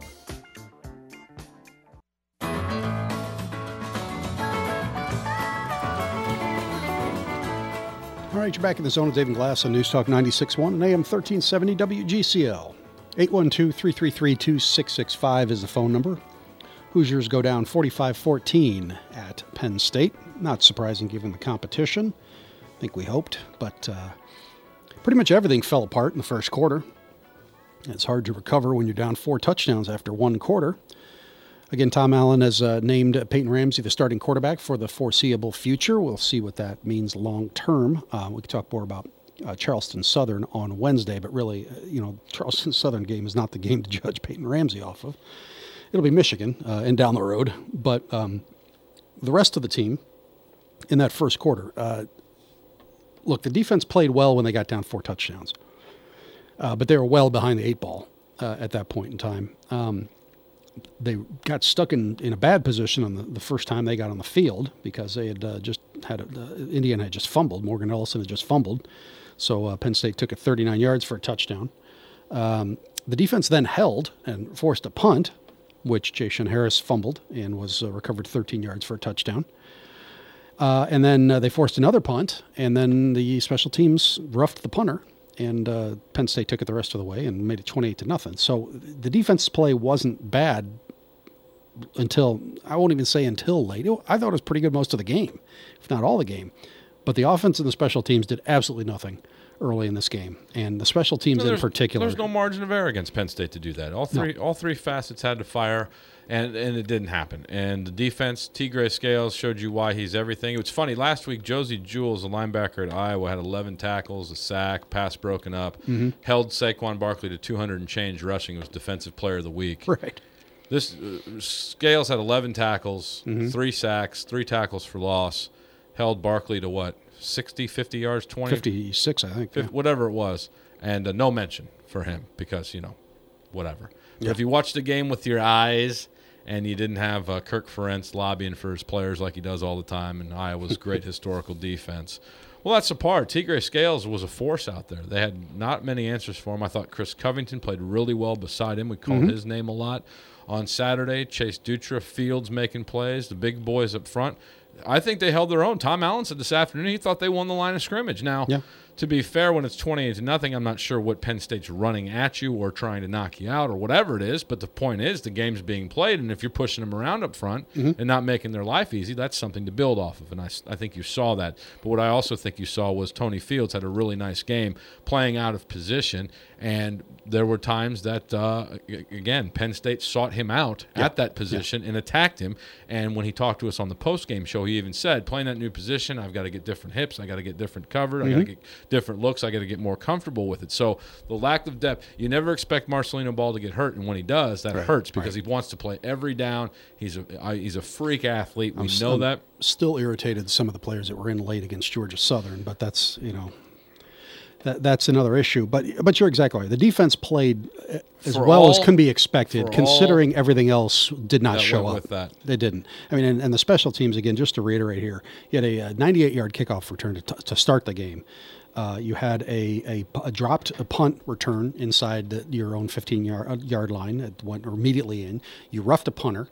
All right, you're back in the zone with David Glass on News Talk ninety-six point one and A M thirteen seventy W G C L. eight one two, three three three, two six six five is the phone number. Hoosiers go down forty-five fourteen at Penn State. Not surprising given the competition. I think we hoped, but uh, pretty much everything fell apart in the first quarter. It's hard to recover when you're down four touchdowns after one quarter. Again, Tom Allen has uh, named Peyton Ramsey the starting quarterback for the foreseeable future. We'll see what that means long term. Uh, we can talk more about uh, Charleston Southern on Wednesday, but really, uh, you know, Charleston Southern game is not the game to judge Peyton Ramsey off of. It'll be Michigan uh, and down the road, but um, the rest of the team in that first quarter, uh, look, the defense played well when they got down four touchdowns, uh, but they were well behind the eight ball uh, at that point in time. Um, They got stuck in, in a bad position on the, the first time they got on the field because they had uh, just had, a, uh, Indiana had just fumbled. Morgan Ellison had just fumbled. So uh, Penn State took it thirty-nine yards for a touchdown. Um, the defense then held and forced a punt, which Jayshon Harris fumbled and was uh, recovered thirteen yards for a touchdown. Uh, and then uh, they forced another punt, and then the special teams roughed the punter. And uh, Penn State took it the rest of the way and made it twenty-eight to nothing. So the defense play wasn't bad until, I won't even say until late. I thought it was pretty good most of the game, if not all the game. But the offense and the special teams did absolutely nothing early in this game. And the special teams no, in particular. There's no margin of error against Penn State to do that. All three, no. all three facets had to fire. And and it didn't happen. And the defense, Tigre Scales showed you why he's everything. It was funny. Last week, Josie Jewell, a linebacker at Iowa, had eleven tackles, a sack, pass broken up, mm-hmm. held Saquon Barkley to two hundred and change rushing. It was Defensive Player of the Week. Right. This uh, Scales had eleven tackles, mm-hmm. three sacks, three tackles for loss, held Barkley to what, sixty, fifty yards, twenty? fifty-six, I think. fifty, yeah. Whatever it was. And uh, no mention for him because, you know, whatever. Yeah. But if you watch the game with your eyes – and you didn't have uh, Kirk Ferentz lobbying for his players like he does all the time, and Iowa's great historical defense. Well, that's the part. Tigre Scales was a force out there. They had not many answers for him. I thought Chris Covington played really well beside him. We called mm-hmm. his name a lot. On Saturday, Chase Dutra, Fields making plays, the big boys up front. I think they held their own. Tom Allen said this afternoon he thought they won the line of scrimmage. Now, yeah. to be fair, when it's twenty-eight to nothing, I'm not sure what Penn State's running at you or trying to knock you out or whatever it is. But the point is the game's being played, and if you're pushing them around up front mm-hmm. and not making their life easy, that's something to build off of. And I, I think you saw that. But what I also think you saw was Tony Fields had a really nice game playing out of position. And there were times that, uh, again, Penn State sought him out yeah. at that position yeah. and attacked him. And when he talked to us on the postgame show, he even said, playing that new position, I've got to get different hips. I got to get different cover. Mm-hmm. I got to get different looks. I got to get more comfortable with it. So the lack of depth, you never expect Marcelino Ball to get hurt. And when he does, that right. hurts because right. he wants to play every down. He's a, he's a freak athlete. We I'm know I'm that. Still irritated some of the players that were in late against Georgia Southern, but that's, you know. That, that's another issue, but but you're exactly right. The defense played as for well all, as can be expected, considering everything else did not show up. With that. They didn't. I mean, and, and the special teams, again, just to reiterate here, you had a ninety-eight-yard kickoff return to, to start the game. Uh, you had a, a, a dropped a punt return inside the, your own fifteen-yard yard line that went immediately in. You roughed a punter.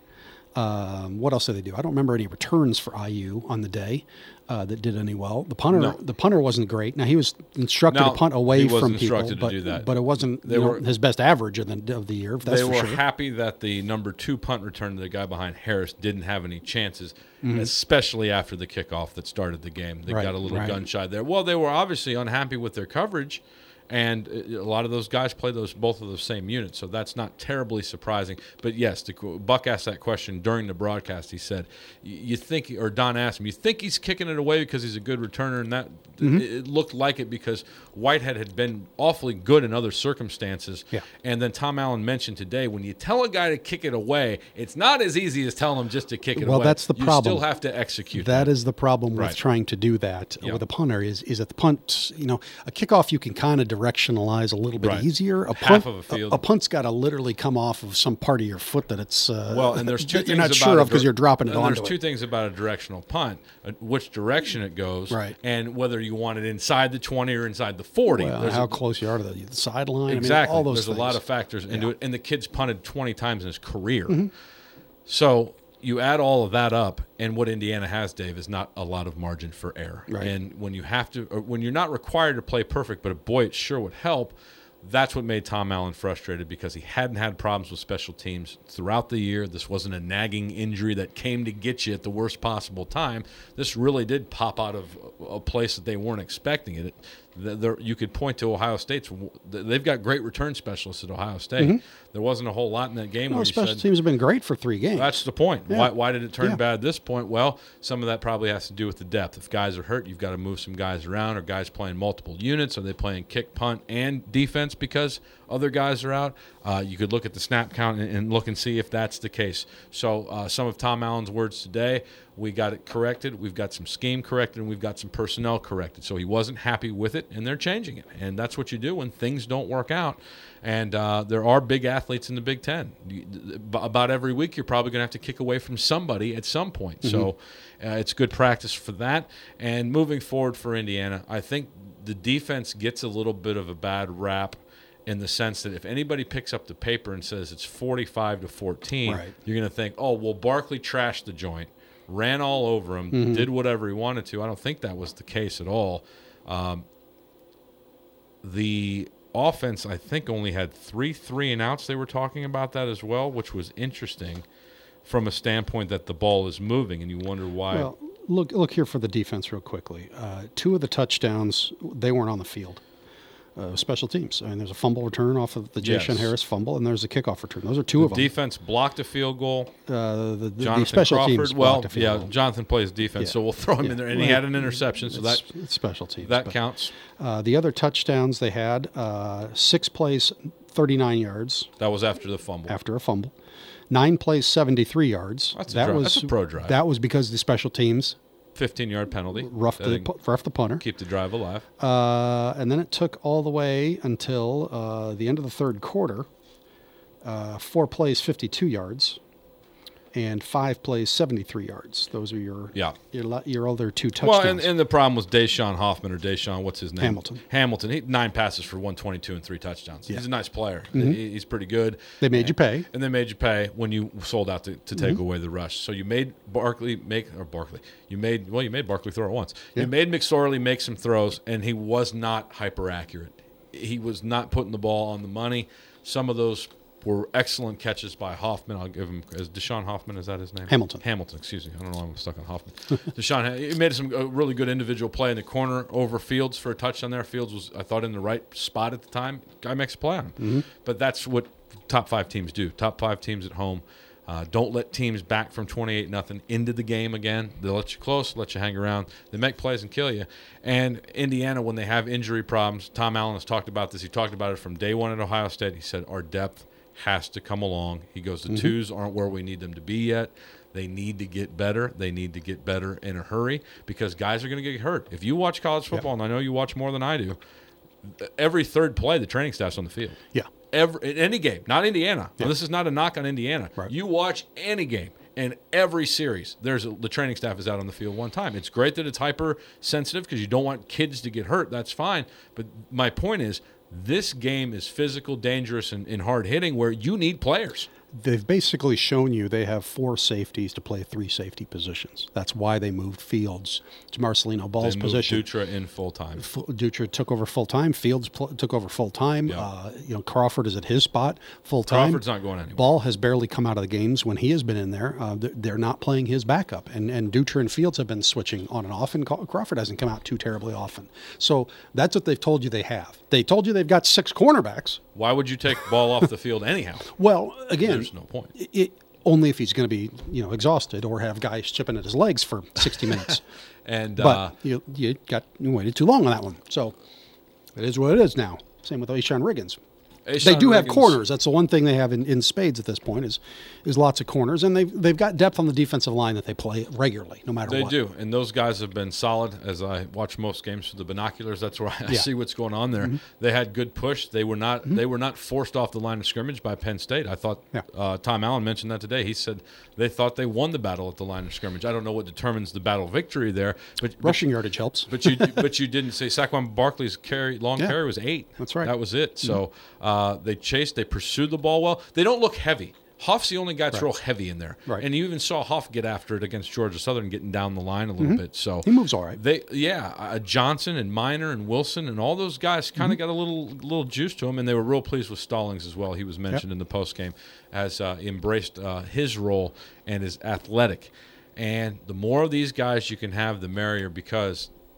Um, what else did they do? I don't remember any returns for I U on the day uh, that did any well. The punter, no. the punter wasn't great. Now he was instructed now, to punt away he was from instructed people, but, to do that. but it wasn't they were, know, his best average of the, of the year. That's they for were sure. happy that the number two punt return to the guy behind Harris didn't have any chances, mm-hmm. especially after the kickoff that started the game. They right, got a little right. gun shy there. Well, they were obviously unhappy with their coverage. And a lot of those guys play those both of those same units, so that's not terribly surprising. But yes, the, Buck asked that question during the broadcast. He said, "You think?" Or Don asked him, "You think he's kicking it away because he's a good returner?" And that mm-hmm. it looked like it because Whitehead had been awfully good in other circumstances. Yeah. And then Tom Allen mentioned today, when you tell a guy to kick it away, it's not as easy as telling him just to kick it well, away. Well, that's the you problem. You still have to execute. That, that is the problem with right. trying to do that yeah. with a punter. Is is that the punt? You know, a kickoff you can kind of directionalize a little bit right. easier. A Half punt, of a field. A, a punt's got to literally come off of some part of your foot that it's uh, well, and there's two you're things not about sure a, of because you're dropping it and onto There's two it. things about a directional punt: uh, which direction it goes, right. and whether you want it inside the twenty or inside the forty. Well, there's how a, close you are to the, the sideline. Exactly. I mean, all those there's things. a lot of factors into yeah. it, and the kid's punted twenty times in his career. Mm-hmm. So you add all of that up, and what Indiana has, Dave, is not a lot of margin for error. Right. And when you have to, or when you're not required to play perfect, but boy, it sure would help. That's what made Tom Allen frustrated because he hadn't had problems with special teams throughout the year. This wasn't a nagging injury that came to get you at the worst possible time. This really did pop out of a place that they weren't expecting it. They're, you could point to Ohio State's. They've got great return specialists at Ohio State. Mm-hmm. There wasn't a whole lot in that game well, where special said, teams have been great for three games. That's the point. Yeah. Why, why did it turn yeah. bad at this point? Well, some of that probably has to do with the depth. If guys are hurt, you've got to move some guys around. Are guys playing multiple units? Are they playing kick, punt, and defense because other guys are out? Uh, you could look at the snap count and, and look and see if that's the case. So uh, some of Tom Allen's words today, we got it corrected. We've got some scheme corrected, and we've got some personnel corrected. So he wasn't happy with it, and they're changing it. And that's what you do when things don't work out. And uh, there are big athletes in the Big Ten. About every week, you're probably going to have to kick away from somebody at some point. Mm-hmm. So uh, it's good practice for that. And moving forward for Indiana, I think the defense gets a little bit of a bad rap in the sense that if anybody picks up the paper and says it's forty-five to fourteen, right. you're going to think, oh, well, Barkley trashed the joint, ran all over him, mm-hmm. did whatever he wanted to. I don't think that was the case at all. Um, the offense, I think, only had three three and outs. They were talking about that as well, which was interesting from a standpoint that the ball is moving, and you wonder why. Well, look look here for the defense real quickly. Uh, two of the touchdowns, they weren't on the field. Uh, special teams. I mean, there's a fumble return off of the Ja'Shawn yes. Harris fumble, and there's a kickoff return. Those are two the of them. Defense blocked a field goal. Uh, the, the, Jonathan the special Crawford, teams well, blocked a field yeah, goal. Jonathan plays defense, yeah. so we'll throw him yeah. in there. And well, he had an interception, so that it's special teams. That but, counts. Uh, the other touchdowns they had, uh, six plays, thirty-nine yards. That was after the fumble. After a fumble. Nine plays, seventy-three yards. That's, that a, drive. was, That's a pro drive. That was because the special teams fifteen-yard penalty. Roughed the, roughed the punter. Keep the drive alive. Uh, and then it took all the way until uh, the end of the third quarter. Uh, four plays, fifty-two yards. And five plays, seventy-three yards. Those are your yeah. your, your other two touchdowns. Well, and, and the problem was Deshaun Hoffman or Deshaun, what's his name? Hamilton. Hamilton. He nine passes for one twenty-two and three touchdowns. Yeah. He's a nice player. Mm-hmm. He, he's pretty good. They made and, you pay. And they made you pay when you sold out to, to take mm-hmm. away the rush. So you made Barkley make – or Barkley. You made – well, you made Barkley throw it once. Yeah. You made McSorley make some throws, and he was not hyper-accurate. He was not putting the ball on the money. Some of those – were excellent catches by Hoffman. I'll give him as Deshaun Hoffman. Is that his name? Hamilton. Hamilton. Excuse me. I don't know why I'm stuck on Hoffman. Deshaun. He made some a really good individual play in the corner over Fields for a touchdown there. Fields was, I thought, in the right spot at the time. Guy makes a play on him. Mm-hmm. But that's what top five teams do. Top five teams at home. Uh, don't let teams back from twenty-eight nothing into the game again. They'll let you close, let you hang around. They make plays and kill you. And Indiana, when they have injury problems, Tom Allen has talked about this. He talked about it from day one at Ohio State. He said our depth has to come along. He goes, the mm-hmm. twos aren't where we need them to be yet. They need to get better. They need to get better in a hurry because guys are going to get hurt. If you watch college football, yep. and I know you watch more than I do, every third play, the training staff's on the field. Yeah. Every, in any game, not Indiana. Yeah. Now, this is not a knock on Indiana. Right. You watch any game, and every series, there's a, the training staff is out on the field one time. It's great that it's hypersensitive because you don't want kids to get hurt. That's fine. But my point is, this game is physical, dangerous, and, and hard-hitting where you need players. They've basically shown you they have four safeties to play three safety positions. That's why they moved Fields to Marcelino Ball's they moved position. Dutra in full-time. F- Dutra took over full-time. Fields pl- took over full-time. Yep. Uh, you know, Crawford is at his spot full-time. Crawford's not going anywhere. Ball has barely come out of the games when he has been in there. Uh, they're not playing his backup. And, and Dutra and Fields have been switching on and off, and Crawford hasn't come out too terribly often. So that's what they've told you they have. They told you they've got six cornerbacks. Why would you take Ball off the field anyhow? Well, again, there's no point. It, only if he's going to be, you know, exhausted or have guys chipping at his legs for sixty minutes. and but uh, you you got you waited too long on that one, so it is what it is now. Same with A'Shawn Riggins. A'Shawn they do Riggins. have corners. That's the one thing they have in, in spades at this point is is lots of corners, and they've they've got depth on the defensive line that they play regularly, no matter they what. They do, and those guys have been solid. As I watch most games through the binoculars, that's where I yeah. see what's going on there. Mm-hmm. They had good push. They were not mm-hmm. they were not forced off the line of scrimmage by Penn State. I thought yeah. uh, Tom Allen mentioned that today. He said they thought they won the battle at the line of scrimmage. I don't know what determines the battle victory there, but rushing but, yardage helps. But you but you didn't say Saquon Barkley's carry long yeah. carry was eight. That's right. That was it. Mm-hmm. So uh, they chased. They pursued the ball well. They don't look heavy. Huff's the only guy that's right. real heavy in there. Right. And you even saw Huff get after it against Georgia Southern, getting down the line a little mm-hmm. bit. So he moves all right. They, yeah, uh, Johnson and Minor and Wilson and all those guys kind of mm-hmm. got a little little juice to him, and they were real pleased with Stallings as well. He was mentioned yep. in the postgame as uh, embraced uh, his role and is athletic. And the more of these guys you can have, the merrier, because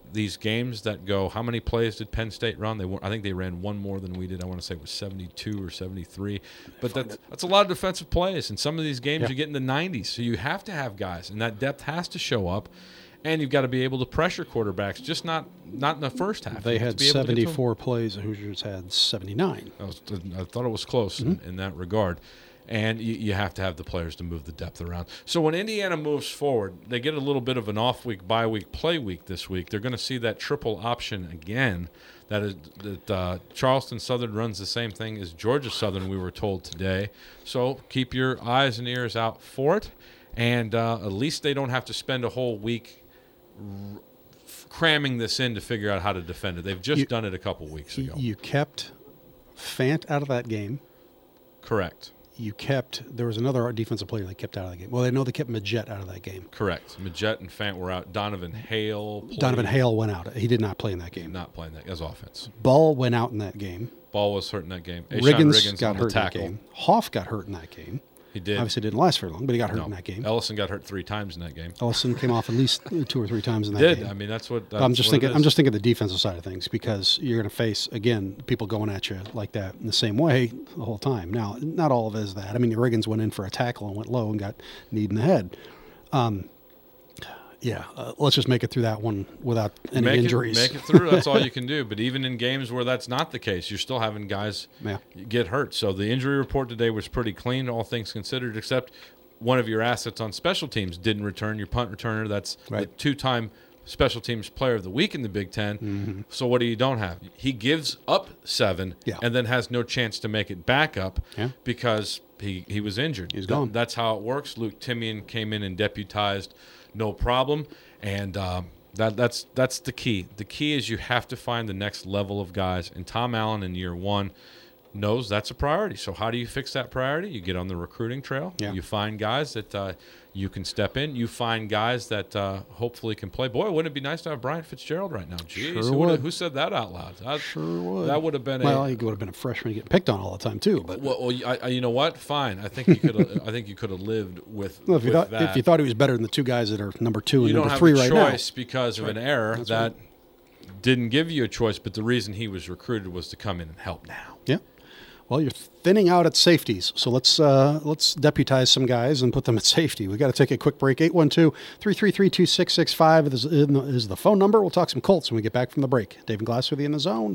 these games that go, how many plays did Penn State run? They were, I think they ran one more than we did. I want to say it was seventy-two or seventy-three. But that's, that's a lot of defensive plays. And some of these games yeah. you get in the nineties. So you have to have guys, and that depth has to show up. And you've got to be able to pressure quarterbacks, just not not in the first half. They had seventy-four plays. The Hoosiers had seventy-nine. I, was, I thought it was close mm-hmm. in, in that regard. And you, you have to have the players to move the depth around. So when Indiana moves forward, they get a little bit of an off-week, bye-week, play week this week. They're going to see that triple option again. That is that uh, Charleston Southern runs the same thing as Georgia Southern, we were told today. So keep your eyes and ears out for it. And uh, at least they don't have to spend a whole week r- cramming this in to figure out how to defend it. They've just you, done it a couple weeks ago. You kept Fant out of that game. Correct. You kept – there was another defensive player they kept out of the game. Well, they know they kept Majette out of that game. Correct. Majette and Fant were out. Donovan Hale played. Donovan Hale went out. He did not play in that game. Not playing that as offense. Ball went out in that game. Ball was hurt in that game. Riggins, Riggins got on hurt the in that game. Hoff got hurt in that game. He did. Obviously didn't last very long, but he got hurt no. in that game. Ellison got hurt three times in that game. Ellison came off at least two or three times in that did. game. I mean, that's what that's I'm just what thinking. I'm just thinking the defensive side of things, because you're going to face again people going at you like that in the same way the whole time. Now, not all of it is that. I mean, Riggins went in for a tackle and went low and got kneed in the head. Um, yeah, uh, let's just make it through that one without any make injuries. It, make it through. That's all you can do. But even in games where that's not the case, you're still having guys yeah. get hurt. So the injury report today was pretty clean, all things considered, except one of your assets on special teams didn't return. Your punt returner, that's right. the two-time special teams player of the week in the Big Ten. Mm-hmm. So what do you don't have? He gives up seven yeah. and then has no chance to make it back up yeah. because he, he was injured. He's gone. That's how it works. Luke Timian came in and deputized, no problem. And um, that that's that's the key. The key is you have to find the next level of guys. And Tom Allen in year one knows that's a priority. So how do you fix that priority? You get on the recruiting trail. Yeah. You find guys that uh, you can step in. You find guys that uh, hopefully can play. Boy, wouldn't it be nice to have Brian Fitzgerald right now? Jeez, sure who, would. who said that out loud? That, sure would. That would have been well, a, he would have been a freshman getting picked on all the time too. But well, well I, I, you know what? Fine. I think you could. I think you could have lived with, well, if you with thought that. if you thought he was better than the two guys that are number two and you number don't three have right a now, choice because That's of right. an error That's that right. didn't give you a choice. But the reason he was recruited was to come in and help now. Yeah. Well, you're thinning out at safeties, so let's uh, let's deputize some guys and put them at safety. We've got to take a quick break. eight one two, three three three, two six six five is, is the phone number. We'll talk some Colts when we get back from the break. David Glass with you in the zone.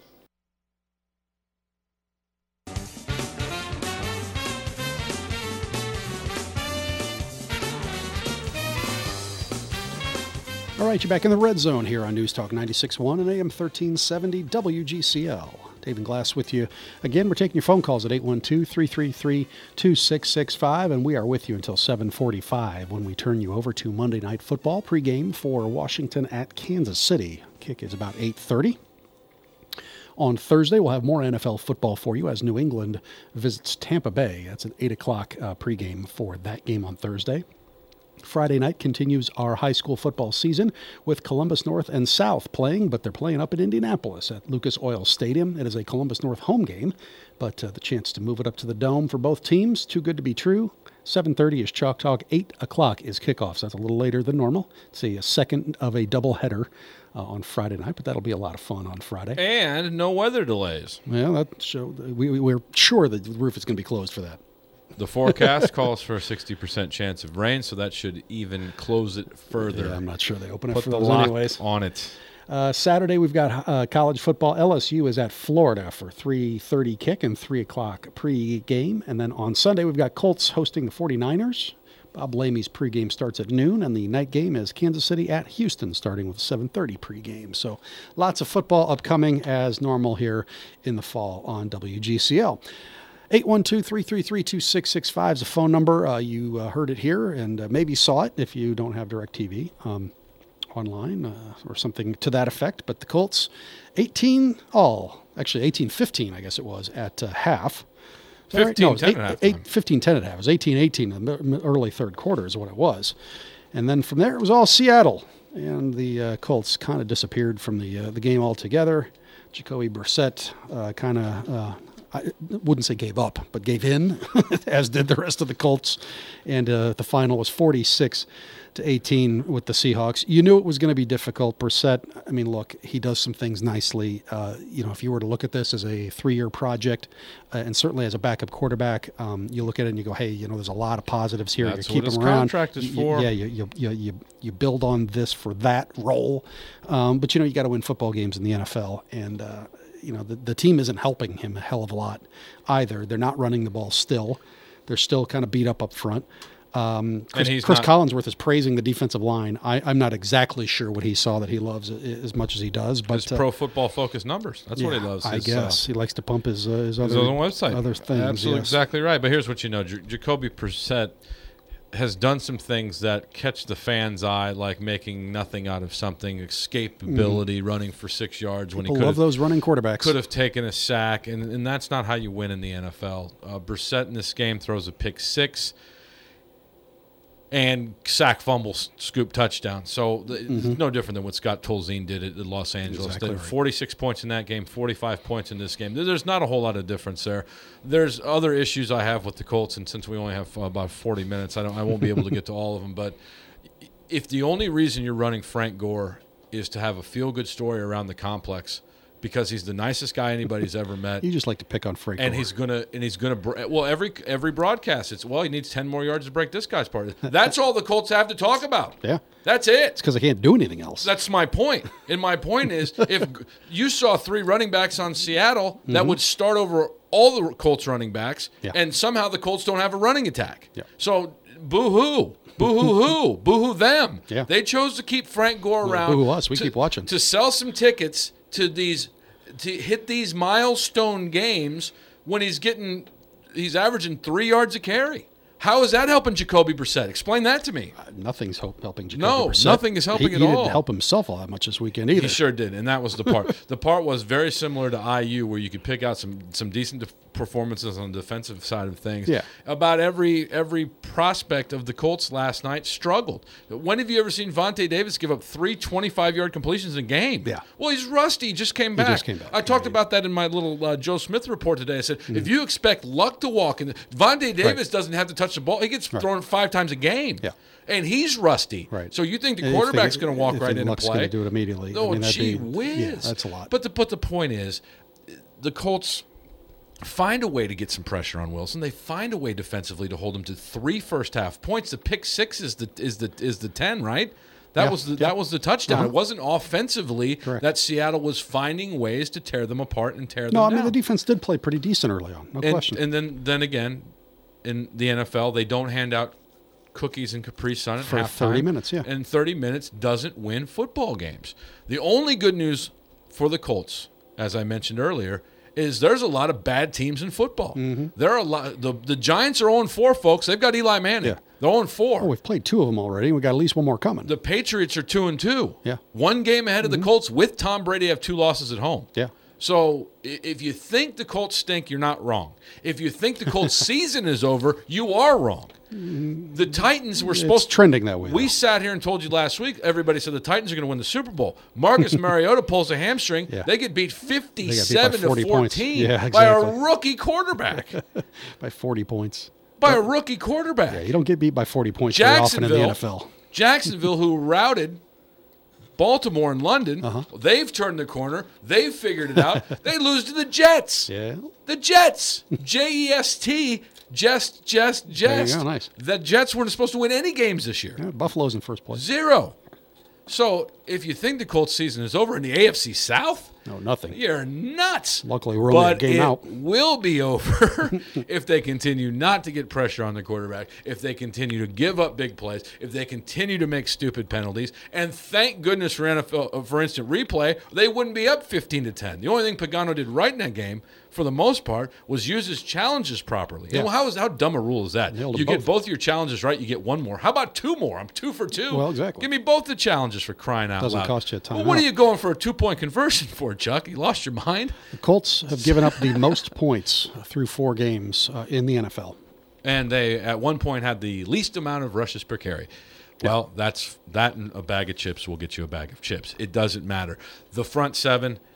All right, you're back in the red zone here on News Talk ninety-six point one and A M thirteen seventy W G C L. David Glass with you. Again, we're taking your phone calls at eight one two, three three three, two six six five, and we are with you until seven forty-five when we turn you over to Monday Night Football pregame for Washington at Kansas City. Kick is about eight thirty. On Thursday, we'll have more N F L football for you as New England visits Tampa Bay. That's an eight o'clock uh, pregame for that game on Thursday. Friday night continues our high school football season with Columbus North and South playing, but they're playing up in Indianapolis at Lucas Oil Stadium. It is a Columbus North home game, but uh, the chance to move it up to the Dome for both teams, too good to be true. seven thirty is Chalk Talk. eight o'clock is kickoff, so that's a little later than normal. It's a, a second of a doubleheader uh, on Friday night, but that'll be a lot of fun on Friday. And no weather delays. Well, that show, we, we, we're sure the roof is going to be closed for that. The forecast calls for a sixty percent chance of rain, so that should even close it further. Yeah, I'm not sure they open it Put for the those lock anyways. on it. Uh, Saturday, we've got uh, college football. L S U is at Florida for three thirty kick and three o'clock pregame. And then on Sunday, we've got Colts hosting the forty-niners. Bob Lamy's pregame starts at noon, and the night game is Kansas City at Houston, starting with seven thirty pregame. So lots of football upcoming as normal here in the fall on W G C L. eight one two, three three three, two six six five is the phone number. Uh, you uh, heard it here and uh, maybe saw it if you don't have DirecTV um, online uh, or something to that effect. But the Colts, eighteen all, actually eighteen fifteen, I guess it was, at uh, half. fifteen ten at half. fifteen ten at half. It was eighteen eighteen in the early third quarter is what it was. And then from there, it was all Seattle. And the uh, Colts kind of disappeared from the uh, the game altogether. Jacoby Brissett uh, kind of... Uh, I wouldn't say gave up, but gave in, as did the rest of the Colts. And uh, the final was forty-six to eighteen with the Seahawks. You knew it was going to be difficult. Brissett, I mean, look, he does some things nicely. Uh, you know, if you were to look at this as a three-year project, uh, and certainly as a backup quarterback, um, you look at it and you go, hey, you know, there's a lot of positives here. That's you keep what his him around. contract is You- for. Yeah, you you, you you you build on this for that role. Um, but you know, you got to win football games in the N F L, and uh, you know, the, the team isn't helping him a hell of a lot either. They're not running the ball still. They're still kind of beat up up front. Um, Chris, And he's Chris not- Collinsworth is praising the defensive line. I, I'm not exactly sure what he saw that he loves a- as much as he does, but His uh, pro football focused numbers. That's what he yeah, loves. I His, guess uh, he likes to pump his uh, his, his other own website. other things. Absolutely, yes. exactly right. But here's what you know: J- Jacoby Brissett has done some things that catch the fan's eye, like making nothing out of something, escapability, running for six yards when People he could love have those running quarterbacks. could have taken a sack, and, and that's not how you win in the N F L. Uh, Brissett in this game throws a pick six and sack, fumble, s- scoop, touchdown. So th- it's no different than what Scott Tolzien did at, at Los Angeles. Exactly Did right. forty-six points in that game, forty-five points in this game. There- There's not a whole lot of difference there. There's other issues I have with the Colts, and since we only have uh, about forty minutes, I don't, I won't be able to get to all of them. But if the only reason you're running Frank Gore is to have a feel-good story around the complex because he's the nicest guy anybody's ever met, You just like to pick on Frank. and Gore. he's gonna and he's gonna br- well every every broadcast it's well he needs ten more yards to break this guy's part. That's all the Colts have to talk about. yeah, That's it. it's because they can't do anything else. That's my point. And my point is, if g- you saw three running backs on Seattle that would start over all the Colts running backs, Yeah. and somehow the Colts don't have a running attack. Yeah. So boo-hoo. Boo-hoo who. Boo-hoo them. Yeah. They chose to keep Frank Gore around. boo-hoo us. We to- keep watching. To sell some tickets to these, to hit these milestone games when he's getting, he's averaging three yards a carry. How is that helping Jacoby Brissett? Explain that to me. Nothing's help, helping Jacoby No, Brissett. nothing is helping he, at he all. didn't help himself all that much this weekend either. He sure did, and that was the part. The part was very similar to I U, where you could pick out some some decent def- performances on the defensive side of things. Yeah. About every every prospect of the Colts last night struggled. When have you ever seen Vontae Davis give up three twenty-five-yard completions in a game? Yeah. Well, he's rusty. He just came back. just came back. I talked Yeah, about that in my little uh, Joe Smith report today. I said, if you expect luck to walk in, the, Vontae Davis doesn't have to touch the ball. He gets thrown five times a game. Yeah. And he's rusty. Right. So you think the And you quarterback's think- going to walk you right think in and Luck's play? gonna do it immediately. I Oh, mean, that'd gee be- whiz. yeah, that's a lot. But the but the point is, the Colts find a way to get some pressure on Wilson. They find a way defensively to hold him to three first half points. The pick six is the is the is the ten, right? That Yeah, was the yeah. that was the touchdown. Uh-huh. It wasn't offensively Correct. that Seattle was finding ways to tear them apart and tear them no, I down. mean the defense did play pretty decent early on, no and, question. and then then again, in the N F L, they don't hand out cookies and Capri Sun at For halftime. thirty minutes, yeah. And thirty minutes doesn't win football games. The only good news for the Colts, as I mentioned earlier, is there's a lot of bad teams in football. Mm-hmm. There are a lot. The, the Giants are oh and four, folks. They've got Eli Manning. Yeah. They're oh and four. oh, we've played two of them already. We got at least one more coming. The Patriots are two and two. Yeah. Mm-hmm. One game ahead of the Colts with Tom Brady have two losses at home. yeah. So i- if you think the Colts stink, you're not wrong. If you think the Colts season is over, you are wrong. The Titans were It's supposed to. trending that way. We though. sat here and told you last week, everybody said the Titans are going to win the Super Bowl. Marcus Mariota pulls a hamstring. Yeah. They get beat fifty-seven to forty points. fourteen Yeah, by a exactly. rookie quarterback. by forty points. by a rookie quarterback. Yeah, you don't get beat by forty points very often in the N F L. Jacksonville, who routed Baltimore and London, Uh-huh. they've turned the corner. They've figured it out. They lose to the Jets. Yeah. The Jets. J E S T. Jest, jest, jest. There you go, nice. The Jets weren't supposed to win any games this year. Yeah, Buffalo's in first place. Zero. So if you think the Colts season is over in the A F C South, No, nothing. you're nuts. Luckily, we're only a But game it out. will be over if they continue not to get pressure on the quarterback, if they continue to give up big plays, if they continue to make stupid penalties. And thank goodness for N F L, uh, for instant replay, they wouldn't be up fifteen to ten. The only thing Pagano did right in that game, for the most part, was use his challenges properly. Yeah. Well, how is how dumb a rule is that? Nailed You them get both. both your challenges right, you get one more. How about two more? I'm two for two. Well, exactly. Give me both the challenges for crying out Doesn't loud. cost you a Well, what timeout. are you going for a two-point conversion for, Chuck? You lost your mind? The Colts have given up the most points through four games uh, in the N F L. And they, at one point, had the least amount of rushes per carry. Well, that's that and a bag of chips will get you a bag of chips. It doesn't matter. The front seven,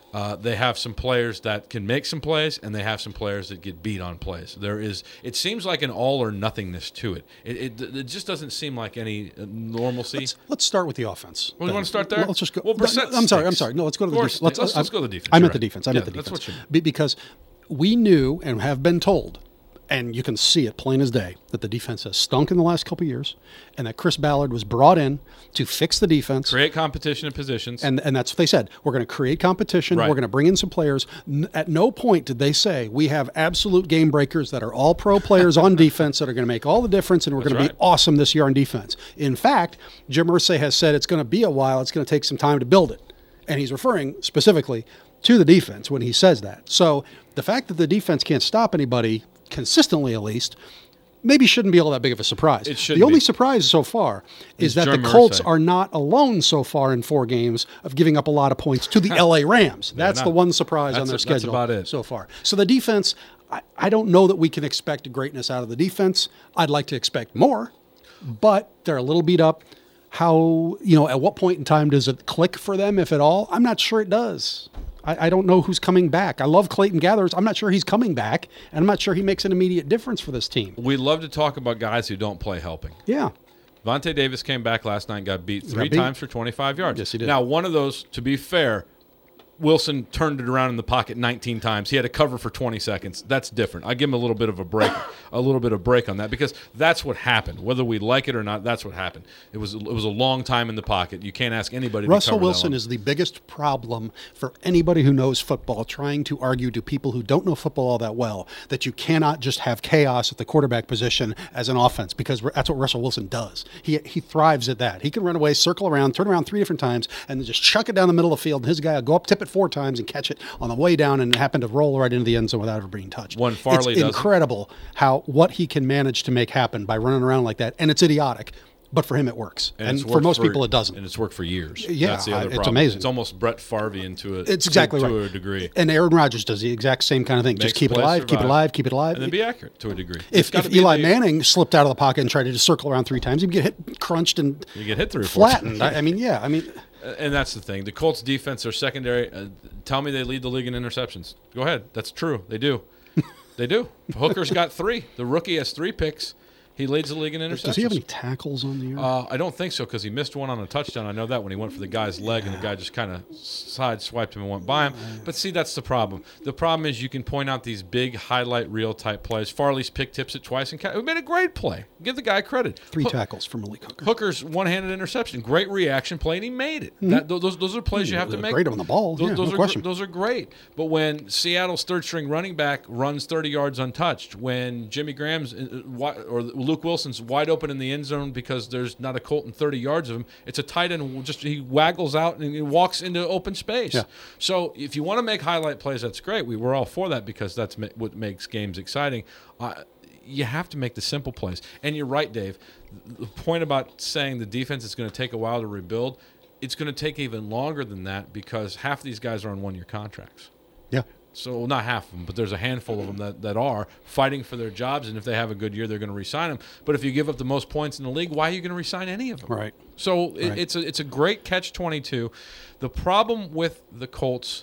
Uh, they have some players that can make some plays, and they have some players that get beat on plays. There is, it seems like an all or nothingness to it. It, it, it just doesn't seem like any normalcy. Let's, let's start with the offense. Well, you want to start there? Let's just go. Well, Brissett I'm sorry. I'm stinks. sorry. No, let's go to the Of course, defense. Let's, let's, I- let's go to the defense. I You're meant the right. defense. I meant Yeah, the defense. That's what you meant. Be- because we knew and have been told, and you can see it plain as day, that the defense has stunk in the last couple of years, and that Chris Ballard was brought in to fix the defense. Create competition in positions. And and that's what they said. We're going to create competition. Right. We're going to bring in some players. N- At no point did they say we have absolute game breakers that are all pro players on defense that are going to make all the difference, and we're That's going to right. be awesome this year on defense. In fact, Jim Irsay has said it's going to be a while. It's going to take some time to build it, and he's referring specifically to the defense when he says that. So the fact that the defense can't stop anybody consistently, at least, maybe shouldn't be all that big of a surprise. It shouldn't the only be. surprise so far is It's that the Jim Colts Irsay. are not alone so far in four games of giving up a lot of points to the L A Rams. That's not. the one surprise That's on their it- that's schedule about it. so far. So the defense, I, I don't know that we can expect greatness out of the defense. I'd like to expect more, but they're a little beat up. How, you know, at what point in time does it click for them, if at all? I'm not sure it does. I, I don't know who's coming back. I love Clayton Gathers. I'm not sure he's coming back, and I'm not sure he makes an immediate difference for this team. we love to talk about guys who don't play helping. Yeah. Vontae Davis came back last night and got beat three beat. times for twenty-five yards. Yes, he did. Now, one of those, to be fair, Wilson turned it around in the pocket nineteen times. He had to cover for twenty seconds. That's different. I give him a little bit of a break, a little bit of break on that, because that's what happened. Whether we like it or not, that's what happened. It was it was a long time in the pocket. You can't ask anybody. Russell to cover Wilson that long. is the biggest problem for anybody who knows football, trying to argue to people who don't know football all that well that you cannot just have chaos at the quarterback position as an offense, because that's what Russell Wilson does. He he thrives at that. He can run away, circle around, turn around three different times, and then just chuck it down the middle of the field, and his guy will go up, tip it four times, and catch it on the way down, and happen to roll right into the end zone without ever being touched. When Farley it's does it. incredible how what he can manage to make happen by running around like that, and it's idiotic. But for him, it works, and, it's for worked most people, it doesn't. And it's worked for years. Yeah, That's the other it's problem. amazing. It's almost Brett Favre into it. It's exactly to, right. to a degree. And Aaron Rodgers does the exact same kind of thing. Makes Just keep it plays alive, keep it survive. alive, keep it alive. And then be accurate to a degree. It's if gotta if be Eli the- Manning slipped out of the pocket and tried to just circle around three times, he'd get hit, crunched, and You get hit three or four flattened. I, I mean, yeah. I mean, And that's the thing. The Colts defense, their secondary, uh, tell me they lead the league in interceptions. Go ahead. That's true. They do. They do. Hooker's got three. The rookie has three picks. He leads the league in interceptions. does he have any tackles on the year? Uh, I don't think so, because he missed one on a touchdown. I know that when he went for the guy's leg, and the guy just kind of side swiped him and went by him. But see, that's the problem. The problem is you can point out these big highlight reel type plays. Farley's pick tips it twice and ca- it made a great play. Give the guy credit. Three Hook- tackles from Malik Hooker. Hooker's one-handed interception, great reaction play, and he made it. That, those, those are plays you have to Yeah, make. great on the ball. Those, Yeah, those no are question. gr- those are great. But when Seattle's third-string running back runs thirty yards untouched, when Jimmy Graham's uh, uh, wi- or Luke Wilson's wide open in the end zone because there's not a Colt in thirty yards of him, it's a tight end. Just he waggles out and he walks into open space. Yeah. So if you want to make highlight plays, that's great. We were all for that because that's ma- what makes games exciting. Uh, you have to make the simple plays. And you're right, Dave. The point about saying the defense is going to take a while to rebuild, it's going to take even longer than that because half of these guys are on one-year contracts. Yeah. So not half of them, but there's a handful of them that, that are fighting for their jobs, and if they have a good year, they're going to re-sign them. But if you give up the most points in the league, why are you going to re-sign any of them? Right. So it, Right. it's a it's a great catch twenty-two. The problem with the Colts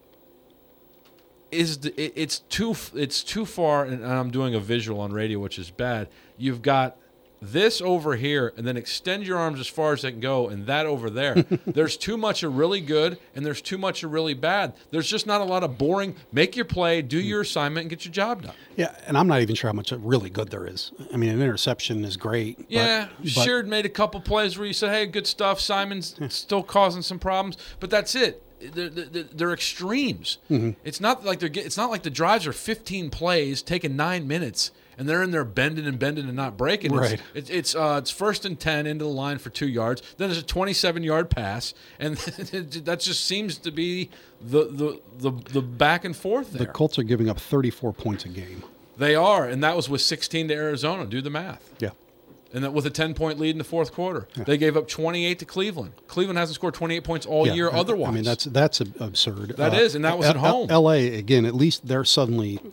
is the, it, it's too it's too far, and I'm doing a visual on radio, which is bad. You've got this over here, and then extend your arms as far as they can go, and that over there. There's too much of really good, and there's too much of really bad. There's just not a lot of boring, make your play, do your assignment, and get your job done. Yeah, and I'm not even sure how much really good there is. I mean, an interception is great. Yeah, but, Sheard made a couple plays where you said, hey, good stuff. Simon's still causing some problems, but that's it. They're, they're, they're extremes. Mm-hmm. It's not like they're. Get, it's not like the drives are fifteen plays, taking nine minutes, and they're in there bending and bending and not breaking. It's, Right. It's it's, uh, it's first and ten into the line for two yards. Then there's a twenty-seven yard pass, and that just seems to be the the the, the back and forth there. the Colts are giving up thirty-four points a game. They are, and that was with sixteen to Arizona. Do the math. Yeah. And that with a ten-point lead in the fourth quarter. They gave up twenty-eight to Cleveland. Cleveland hasn't scored twenty-eight points all Yeah, year I- otherwise. I mean, that's that's ab- absurd. That is, and that was L- at home. L A, again, at least they're suddenly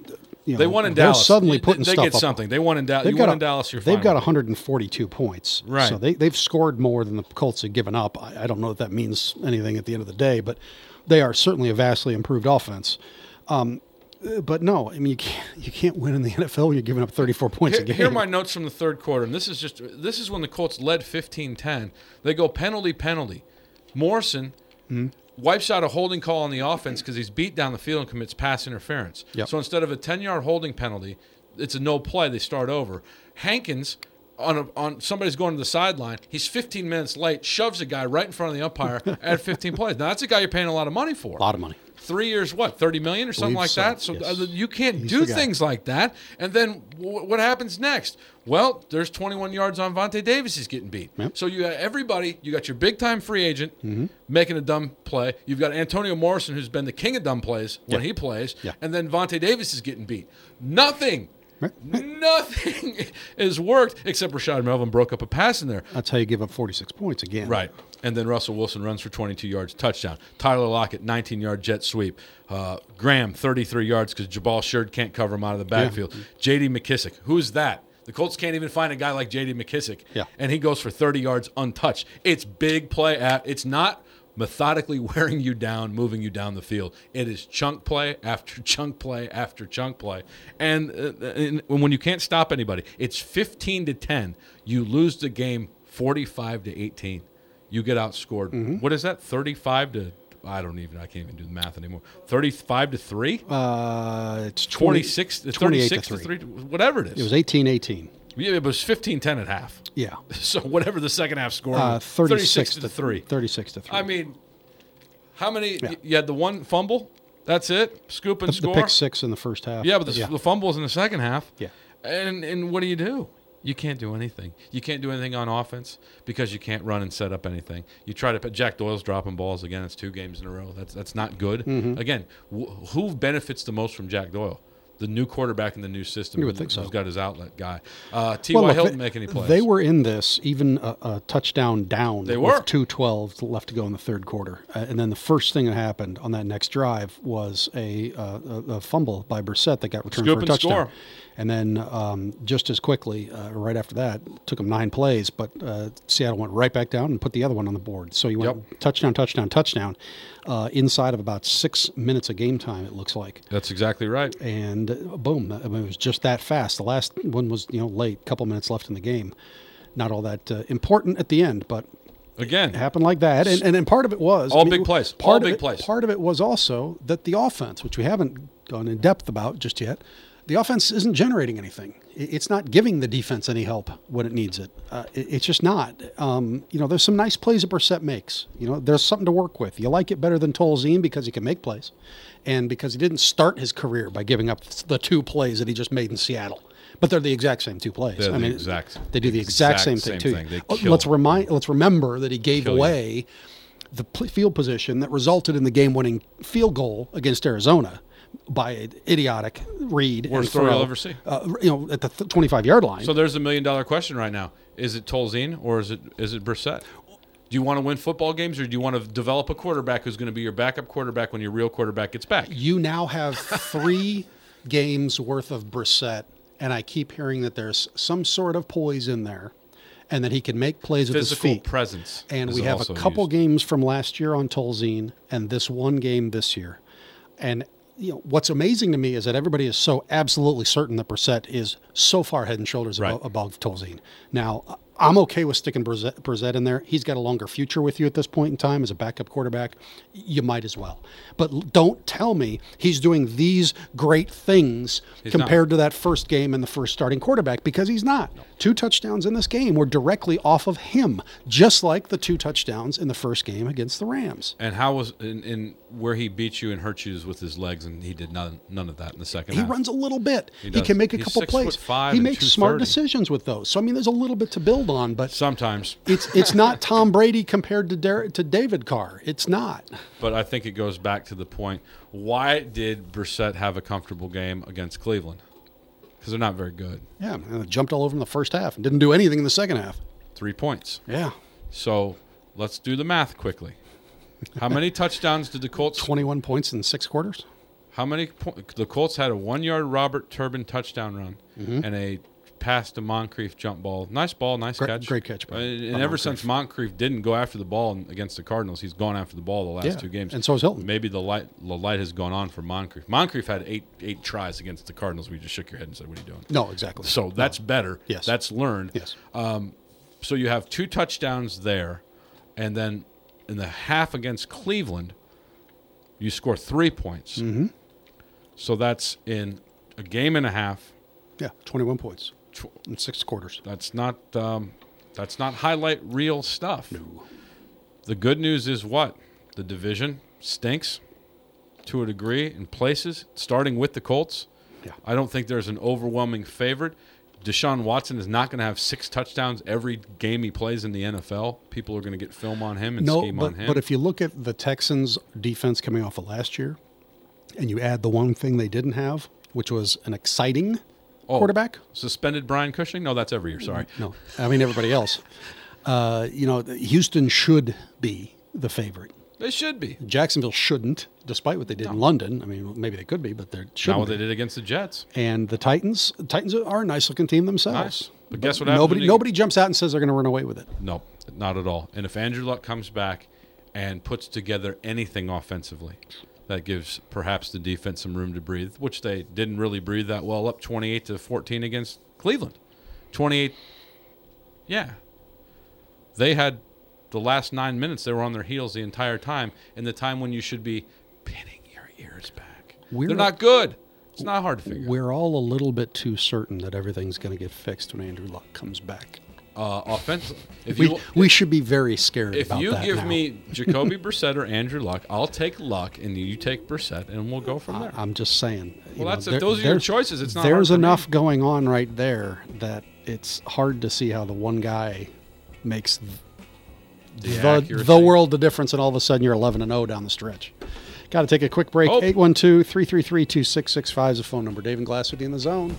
you know, They won in they're Dallas. suddenly They- putting they stuff get up. something. They won in Dallas. They've You got won a- in Dallas. You're They've fine got with it. one hundred forty-two points. Right. So they, they've scored more than the Colts have given up. I, I don't know if that means anything at the end of the day, but they are certainly a vastly improved offense. Um, uh, but no, I mean, you can't, you can't win in the N F L when you're giving up thirty-four points Here, a game. here are my notes from the third quarter, and this is just this is when the Colts led fifteen ten. They go penalty, penalty. Morrison Mm-hmm. wipes out a holding call on the offense because he's beat down the field and commits pass interference. Yep. So instead of a ten-yard holding penalty, it's a no play. They start over. Hankins, on a, on somebody's going to the sideline, he's fifteen minutes late, shoves a guy right in front of the umpire at fifteen plays. Now, that's a guy you're paying a lot of money for. A lot of money. Three years, what, thirty million or something Believe like so, that? So yes. uh, you can't He's do the guy. things like that. And then w- what happens next? Well, there's twenty-one yards on Vontae Davis. He's getting beat. Yep. So you got everybody. You got your big-time free agent Mm-hmm. making a dumb play. You've got Antonio Morrison, who's been the king of dumb plays when Yeah. he plays. Yeah. And then Vontae Davis is getting beat. Nothing. Right. Nothing has worked except Rashad Melvin broke up a pass in there. That's how you give up forty-six points again. Right. And then Russell Wilson runs for twenty-two yards, touchdown. Tyler Lockett, nineteen-yard jet sweep. Uh, Graham, thirty-three yards because Jabal Shurd can't cover him out of the backfield. J D McKissick, who's that? The Colts can't even find a guy like J D McKissick. Yeah. And he goes for thirty yards untouched. It's big play. At, it's not methodically wearing you down, moving you down the field. It is chunk play after chunk play after chunk play. And, uh, and when you can't stop anybody, it's fifteen to ten. You lose the game forty-five to eighteen. You get outscored. Mm-hmm. What is that? thirty-five to I don't even I can't even do the math anymore. thirty-five to three? Uh, it's twenty, twenty-six to twenty-eight thirty-six to to three. three, whatever it is. It was eighteen eighteen. Yeah, it was fifteen ten at half. Yeah. So whatever the second half score Uh, was, thirty-six to three. thirty-six to three. I mean, how many Yeah. y- you had the one fumble? That's it? Scoop and the, the score? pick six in the first half. Yeah, but the, the fumble was in the second half. Yeah. And and what do you do? You can't do anything. You can't do anything on offense because you can't run and set up anything. You try to put Jack Doyle's dropping balls again. It's two games in a row. That's that's not good. Mm-hmm. Again, wh- who benefits the most from Jack Doyle? The new quarterback in the new system. You would who- think so. Who's got his outlet guy. Uh, T Y Well, look, Hilton they, make any plays? They were in this even a, a touchdown down. They with were. two twelve left to go in the third quarter, uh, and then the first thing that happened on that next drive was a, uh, a, a fumble by Brissett that got returned Scoop for a and touchdown. score. And then um, just as quickly, uh, right after that, took them nine plays, but uh, Seattle went right back down and put the other one on the board. So you went Yep. touchdown, touchdown, touchdown, uh, inside of about six minutes of game time. It looks like. That's exactly right. And uh, boom, I mean, it was just that fast. The last one was, you know, late, couple minutes left in the game. Not all that uh, important at the end, but Again, it happened like that. And, and, and part of it was All big plays. Part All of big it, plays. Part of it was also that the offense, which we haven't gone in depth about just yet, the offense isn't generating anything. It- It's not giving the defense any help when it needs it. Uh, it it's just not. Um, you know, there's some nice plays that Brissett makes. You know, there's something to work with. You like it better than Tolzien because he can make plays, and because he didn't start his career by giving up the two plays that he just made in Seattle. But they're the exact same two plays. They're I the mean, exact- they do the exact, exact same same thing too. thing. They Oh, kill. let's remind. Let's remember that he gave Kill you. away the pl- field position that resulted in the game-winning field goal against Arizona by an idiotic read. Worst and story throw, you'll ever see. Uh, you know, at the twenty-five-yard line. So there's a million dollar question right now. Is it Tolzien or is it is it Brissett? Do you want to win football games or do you want to develop a quarterback who's going to be your backup quarterback when your real quarterback gets back? You now have three games worth of Brissett, and I keep hearing that there's some sort of poise in there, and that he can make plays with his Physical feet. presence. And is we have a also couple used. games from last year on Tolzien and this one game this year. And you know what's amazing to me is that everybody is so absolutely certain that Brissett is so far head and shoulders Right. above, above Tolzien. Now, I'm okay with sticking Brissett, Brissett in there. He's got a longer future with you at this point in time as a backup quarterback. You might as well. But l- don't tell me he's doing these great things He's compared to that first game and the first starting quarterback, because he's not. Two touchdowns in this game were directly off of him, just like the two touchdowns in the first game against the Rams. And how was in, in where he beat you and hurt you is with his legs, and he did none none of that in the second He half. runs a little bit. He, does. can make a He's couple six plays. foot five he and makes smart two thirty. decisions with those. So I mean, there's a little bit to build on, but Sometimes, it's it's not Tom Brady compared to Dar- to David Carr. It's not. but I think it goes back to the point: why did Brissett have a comfortable game against Cleveland? Because they're not very good. Yeah, and it jumped all over in the first half and didn't do anything in the second half. Three points. Yeah, So let's do the math quickly. How many touchdowns did the Colts? twenty-one points in six quarters. How many po- the Colts had a one-yard Robert Turbin touchdown run Mm-hmm. and a pass to Moncrief jump ball. Nice ball, nice Great, catch. great catch. By, Uh, and by ever Moncrief. since Moncrief didn't go after the ball against the Cardinals, he's gone after the ball the last yeah. two games. And so is Hilton. Maybe the light the light has gone on for Moncrief. Moncrief had eight eight tries against the Cardinals. We just shook your head and said, "What are you doing?" No, exactly. So that's better. Yes. That's learned. Yes. Um, so you have two touchdowns there, and then in the half against Cleveland, you score three points. Mm-hmm. So that's in a game and a half. Yeah, twenty-one points Tw- in six quarters. That's not um, that's not highlight reel stuff. No. The good news is what? The division stinks to a degree in places, starting with the Colts. Yeah. I don't think there's an overwhelming favorite. Deshaun Watson is not going to have six touchdowns every game he plays in the N F L. People are going to get film on him and No, scheme but, on him. but if you look at the Texans' defense coming off of last year, and you add the one thing they didn't have, which was an exciting Oh, quarterback. suspended Brian Cushing? No, that's every year. Sorry. No, I mean everybody else. Uh, you know, Houston should be the favorite. They should be. Jacksonville shouldn't, despite what they did in London. I mean, maybe they could be, but they Not shouldn't. what be. they did against the Jets. And the Titans, the Titans are a nice looking team themselves. Nice. But guess what happens Nobody, when you- nobody jumps out and says they're going to run away with it. No, not at all. And if Andrew Luck comes back and puts together anything offensively, that gives perhaps the defense some room to breathe, which they didn't really breathe that well, up twenty-eight to fourteen against Cleveland. twenty-eight, yeah. They had the last nine minutes, they were on their heels the entire time, in the time when you should be pinning your ears back. We're- They're not good. It's not hard to figure out. We're all a little bit too certain that everything's going to get fixed when Andrew Luck comes back. Uh, offensive. If We, you we should be very scared If about you that give now. me Jacoby Brissett or Andrew Luck, I'll take Luck, and you take Brissett, and we'll go from there. I'm just saying. you Well, know, that's if there- those are your there's- choices. It's not There's hard for me. enough going on right there that it's hard to see how the one guy makes The the, accuracy. the world the difference, and all of a sudden you're eleven and oh down the stretch. Got to take a quick break. Oh. eight one two, three three three, two six six five is the phone number. Dave and Glass with you in the zone.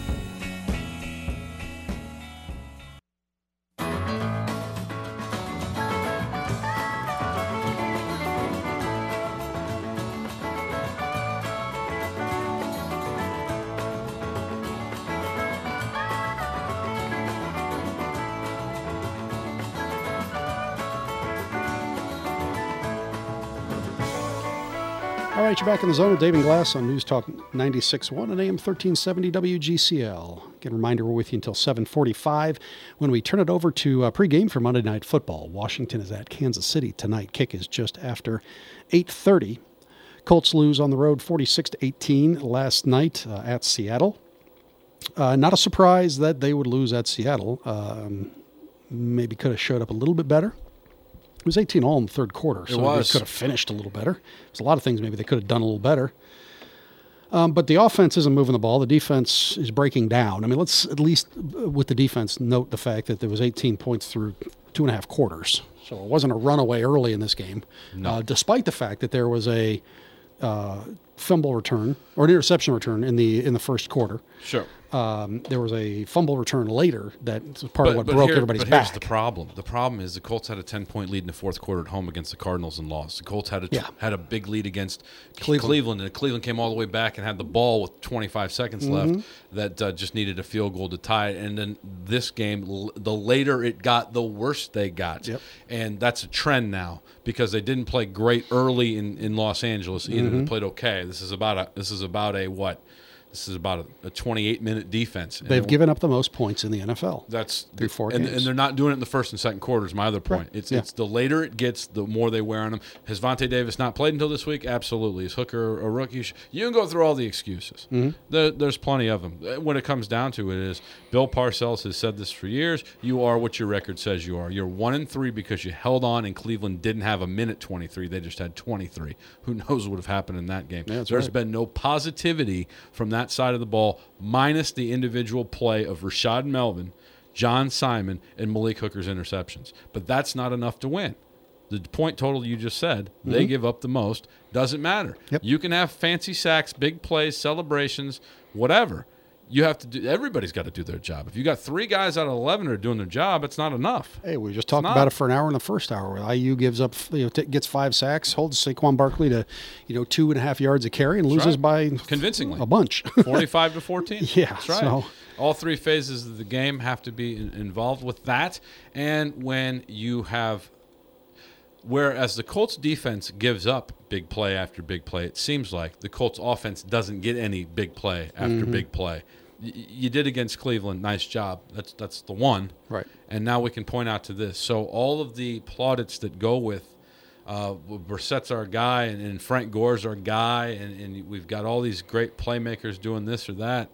All right, you're back in the zone with Dave and Glass on News Talk ninety-six point one and A M thirteen seventy W G C L. Again, a reminder, we're with you until seven forty-five when we turn it over to uh, pregame for Monday Night Football. Washington is at Kansas City tonight. Kick is just after eight thirty. Colts lose on the road forty-six to eighteen last night uh, at Seattle. Uh, not a surprise that they would lose at Seattle. Um, maybe could have showed up a little bit better. It was eighteen all in the third quarter, so was. they could have finished a little better. There's a lot of things maybe they could have done a little better. Um, but the offense isn't moving the ball. The defense is breaking down. I mean, let's at least, uh, with the defense, note the fact that there was eighteen points through two and a half quarters. So it wasn't a runaway early in this game, No. uh, despite the fact that there was a uh, fumble return or an interception return in the in the first quarter. Sure. Um, there was a fumble return later that was part of what broke here- everybody's but back. here's the problem. The problem is the Colts had a ten-point lead in the fourth quarter at home against the Cardinals and lost. The Colts had a, Yeah. had a big lead against Cleveland. Cleveland. and Cleveland came all the way back and had the ball with twenty-five seconds Mm-hmm. left that uh, just needed a field goal to tie it. And then this game, l- the later it got, the worse they got. Yep. And that's a trend now because they didn't play great early in, in Los Angeles either. Mm-hmm. They played okay. This is about a this is about a what? This is about a, a twenty-eight minute defense. And They've it- given up the most points in the N F L. that's Through four and, games. and they're not doing it in the first and second quarters. My other point, Right. it's Yeah. it's the later it gets, the more they wear on them. Has Vontae Davis not played until this week? Absolutely. Is Hooker a rookie? Sh- You can go through all the excuses. Mm-hmm. There, there's plenty of them. When it comes down to it, is Bill Parcells has said this for years. You are what your record says you are. You're one and three because you held on, and Cleveland didn't have a minute twenty-three. They just had twenty-three. Who knows what would have happened in that game? Yeah, that's There's right. been no positivity from that side of the ball, minus the individual play of Rashad Melvin, John Simon, and Malik Hooker's interceptions. But that's not enough to win. The point total you just said, they give up the most. Doesn't matter. Yep. You can have fancy sacks, big plays, celebrations, whatever. You have to do. Everybody's got to do their job. If you got three guys out of eleven that are doing their job, it's not enough. Hey, we just talked about it for an hour in the first hour. Where I U gives up, you know, t- gets five sacks, holds Saquon Barkley to, you know, two and a half yards a carry, and loses right. by convincingly a bunch, forty-five to fourteen. Yeah, that's right. So. All three phases of the game have to be in, involved with that, and when you have. Whereas the Colts defense gives up big play after big play, it seems like the Colts offense doesn't get any big play after mm-hmm. big play. Y- you did against Cleveland, nice job. That's that's the one. Right. And now we can point out to this. So all of the plaudits that go with uh, Brissett's our guy, and, and Frank Gore's our guy, and, and we've got all these great playmakers doing this or that.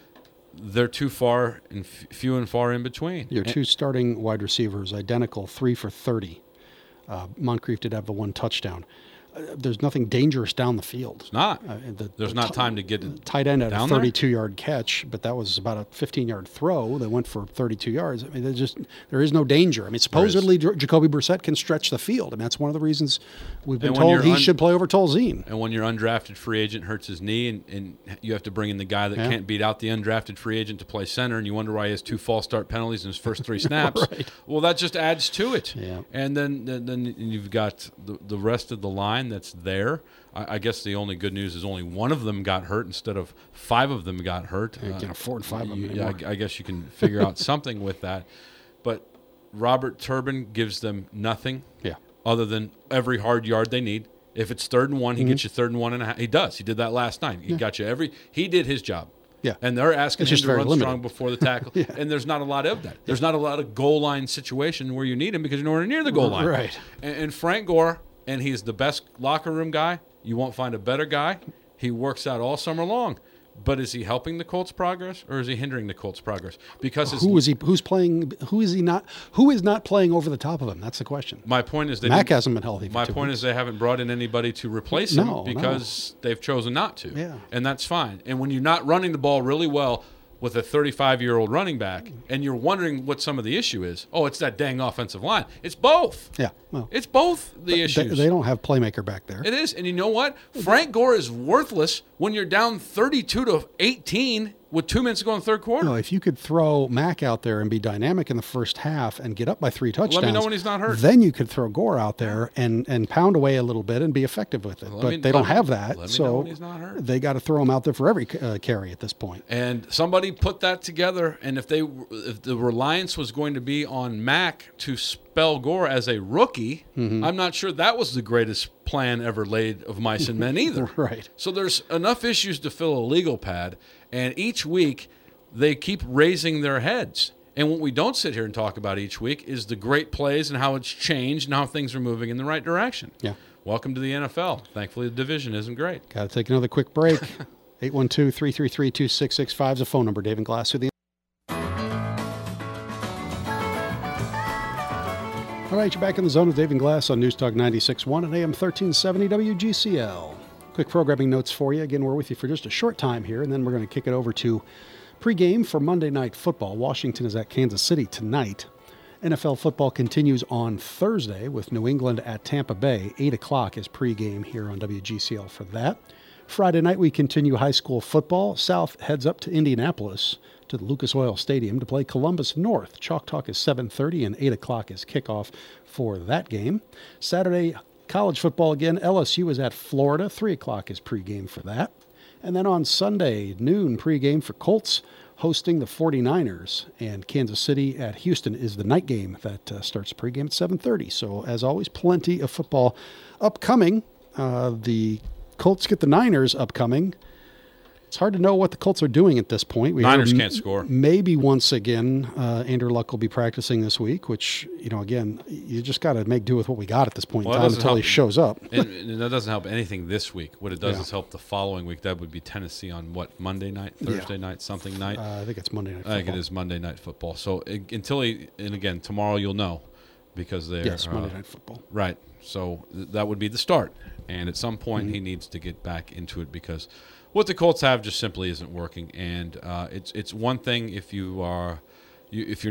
They're too far and f- few and far in between. Your and, two starting wide receivers, identical, three for thirty. Uh, Moncrief did have the one touchdown. Uh, there's nothing dangerous down the field. It's not. Uh, the, there's the not t- time to get it tight end at down a thirty-two-yard catch, but that was about a fifteen-yard throw that went for thirty-two yards. I mean, there's just there is no danger. I mean, supposedly J- Jacoby Brissett can stretch the field. I mean, that's one of the reasons we've been told he un- should play over Tolzien. And when your undrafted free agent hurts his knee, and, and you have to bring in the guy that yeah. can't beat out the undrafted free agent to play center, and you wonder why he has two false start penalties in his first three snaps. Right. Well, that just adds to it. Yeah. And then then, then you've got the, the rest of the line that's there. I, I guess the only good news is only one of them got hurt instead of five of them got hurt. You can't afford five of them you, anymore. I, I guess you can figure out something with that. But Robert Turbin gives them nothing yeah. other than every hard yard they need. If it's third and one, he mm-hmm. gets you third and one and a half. He does. He did that last night. He yeah. got you every – he did his job. Yeah. And they're asking it's him just to very run limited. strong before the tackle. yeah. And there's not a lot of that. There's not a lot of goal line situation where you need him because you're nowhere near the goal line. Right. And, and Frank Gore, and he's the best locker room guy. You won't find a better guy. He works out all summer long. But is he helping the Colts' progress, or is he hindering the Colts' progress? Because who is he? Who's playing? Who is he not? Who is not playing over the top of him? That's the question. My point is, they Mac hasn't been healthy. For my two point weeks. is, they haven't brought in anybody to replace no, him because no. they've chosen not to. Yeah, and that's fine. And when you're not running the ball really well with a thirty-five-year-old running back, and you're wondering what some of the issue is, oh, it's that dang offensive line. It's both. Yeah, well, it's both the issues. They, they don't have playmaker back there. It is, and you know what? Frank Gore is worthless when you're down thirty-two to eighteen with two minutes to go in the third quarter. No, if you could throw Mac out there and be dynamic in the first half and get up by three touchdowns, let me know when he's not hurt. Then you could throw Gore out there and, and pound away a little bit and be effective with it. Let but me, they don't me, have that, let me so know when he's not hurt. They got to throw him out there for every uh, carry at this point. And somebody put that together, and if they if the reliance was going to be on Mac to spell Gore as a rookie, mm-hmm. I'm not sure that was the greatest plan ever laid of mice and men either. Right. So there's enough issues to fill a legal pad, and each week they keep raising their heads. And what we don't sit here and talk about each week is the great plays and how it's changed and how things are moving in the right direction. Yeah. Welcome to the N F L. Thankfully, the division isn't great. Got to take another quick break. eight one two, three three three, two six six five is the phone number. David Glass with the All right, you're back in the zone with David Glass on News Talk ninety-six point one and A M thirteen seventy W G C L. Quick programming notes for you. Again, we're with you for just a short time here, and then we're going to kick it over to pregame for Monday Night Football. Washington is at Kansas City tonight. N F L football continues on Thursday with New England at Tampa Bay. eight o'clock is pregame here on W G C L for that. Friday night, we continue high school football. South heads up to Indianapolis to the Lucas Oil Stadium to play Columbus North. Chalk Talk is seven thirty, and eight o'clock is kickoff for that game. Saturday, college football again. L S U is at Florida. three o'clock is pregame for that. And then on Sunday, noon pregame for Colts hosting the 49ers. And Kansas City at Houston is the night game that uh, starts pregame at seven thirty. So, as always, plenty of football upcoming. Uh, the Colts get the Niners upcoming. It's hard to know what the Colts are doing at this point. We Niners can't score. Maybe once again, uh, Andrew Luck will be practicing this week, which, you know, again, you just got to make do with what we got at this point well, in time until help, he shows up. and, and that doesn't help anything this week. What it does yeah. is help the following week. That would be Tennessee on what, Monday night, Thursday yeah. night, something night? Uh, I think it's Monday Night Football. I think it is Monday Night Football. So it, until he, and again, tomorrow you'll know because they're. Yes, Monday uh, Night Football. Right. So th- that would be the start. And at some point mm-hmm. he needs to get back into it because what the Colts have just simply isn't working. And uh, it's it's one thing if you are, you, if you're not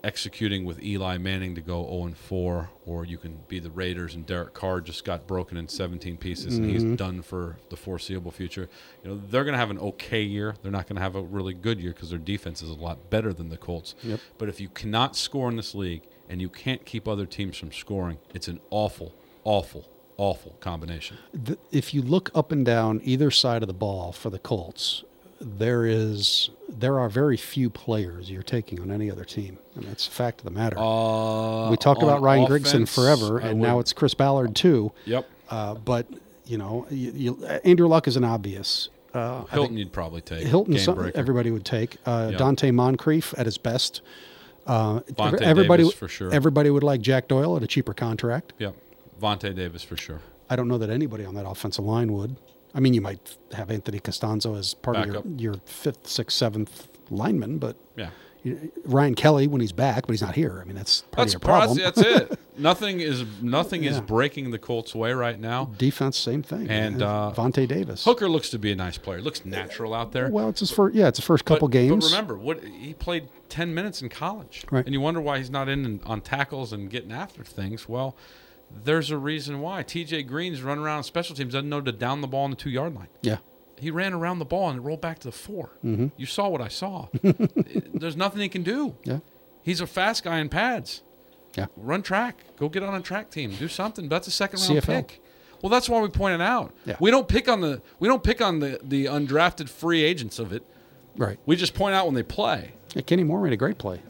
executing with Eli Manning to go oh and four, or you can be the Raiders and Derek Carr just got broken in seventeen pieces Mm-hmm. and he's done for the foreseeable future. You know, they're going to have an okay year. They're not going to have a really good year because their defense is a lot better than the Colts. Yep. But if you cannot score in this league and you can't keep other teams from scoring, it's an awful, awful, awful combination. The, if you look up and down either side of the ball for the Colts, there is there are very few players you're taking on any other team. I mean, that's a fact of the matter. Uh, we talked on about Ryan offense, Grigson forever, I and would- now it's Chris Ballard too. Yep. Uh, but you know, you, you, Andrew Luck is an obvious. Uh, I Hilton think you'd probably take. Hilton, Game some, breaker. everybody would take. Uh, Yep. Dante Moncrief at his best. Uh, Vontae everybody, Davis for sure. Everybody would like Jack Doyle at a cheaper contract. Yep. Vontae Davis for sure. I don't know that anybody on that offensive line would. I mean, you might have Anthony Costanzo as part Backup. of your, your fifth, sixth, seventh lineman, but Yeah. you, Ryan Kelly when he's back, but he's not here. I mean, that's part That's of your problem. That's, that's it. Nothing is nothing is Yeah. breaking the Colts' way right now. Defense, same thing. And, uh, Vontae Davis. Hooker looks to be a nice player. Looks natural out there. Well, it's his first. Yeah, it's the first couple but, games. But remember, what he played ten minutes in college, Right. and you wonder why he's not in and, on tackles and getting after things. Well, there's a reason why. T J Green's run around special teams, doesn't know to down the ball on the two yard line. Yeah. He ran around the ball and it rolled back to the four. Mm-hmm. You saw what I saw. There's nothing he can do. Yeah. He's a fast guy in pads. Yeah. Run track. Go get on a track team. Do something. That's a second round C F L. pick. Well, that's why we pointed out. Yeah. We don't pick on the we don't pick on the, the undrafted free agents of it. Right. We just point out when they play. Yeah, Kenny Moore made a great play.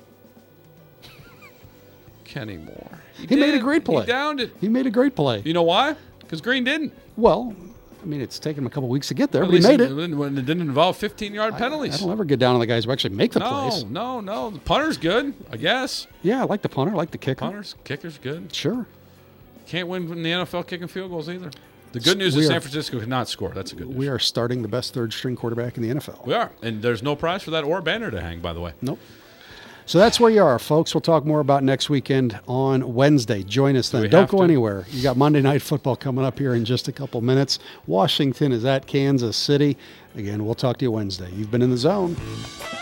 Kenny Moore. He made a did. great play. He downed it. He made a great play. You know why? Because Green didn't. Well, I mean, it's taken him a couple weeks to get there, At but he least made it, it. When it didn't involve fifteen-yard I penalties. don't ever get down on the guys who actually make the no, plays. no, no. The punter's good, I guess. Yeah, I like the punter. I like the kicker. Punters, kicker's good. Sure. Can't win in the N F L kicking field goals either. The good news We is are- San Francisco cannot score. That's a good news. We are starting the best third-string quarterback in the N F L. We are. And there's no prize for that or banner to hang, by the way. Nope. So that's where you are, folks. We'll talk more about next weekend on Wednesday. Join us then. we Don't have go to? anywhere. You got Monday Night Football coming up here in just a couple minutes. Washington is at Kansas City. Again, we'll talk to you Wednesday. You've been in the zone.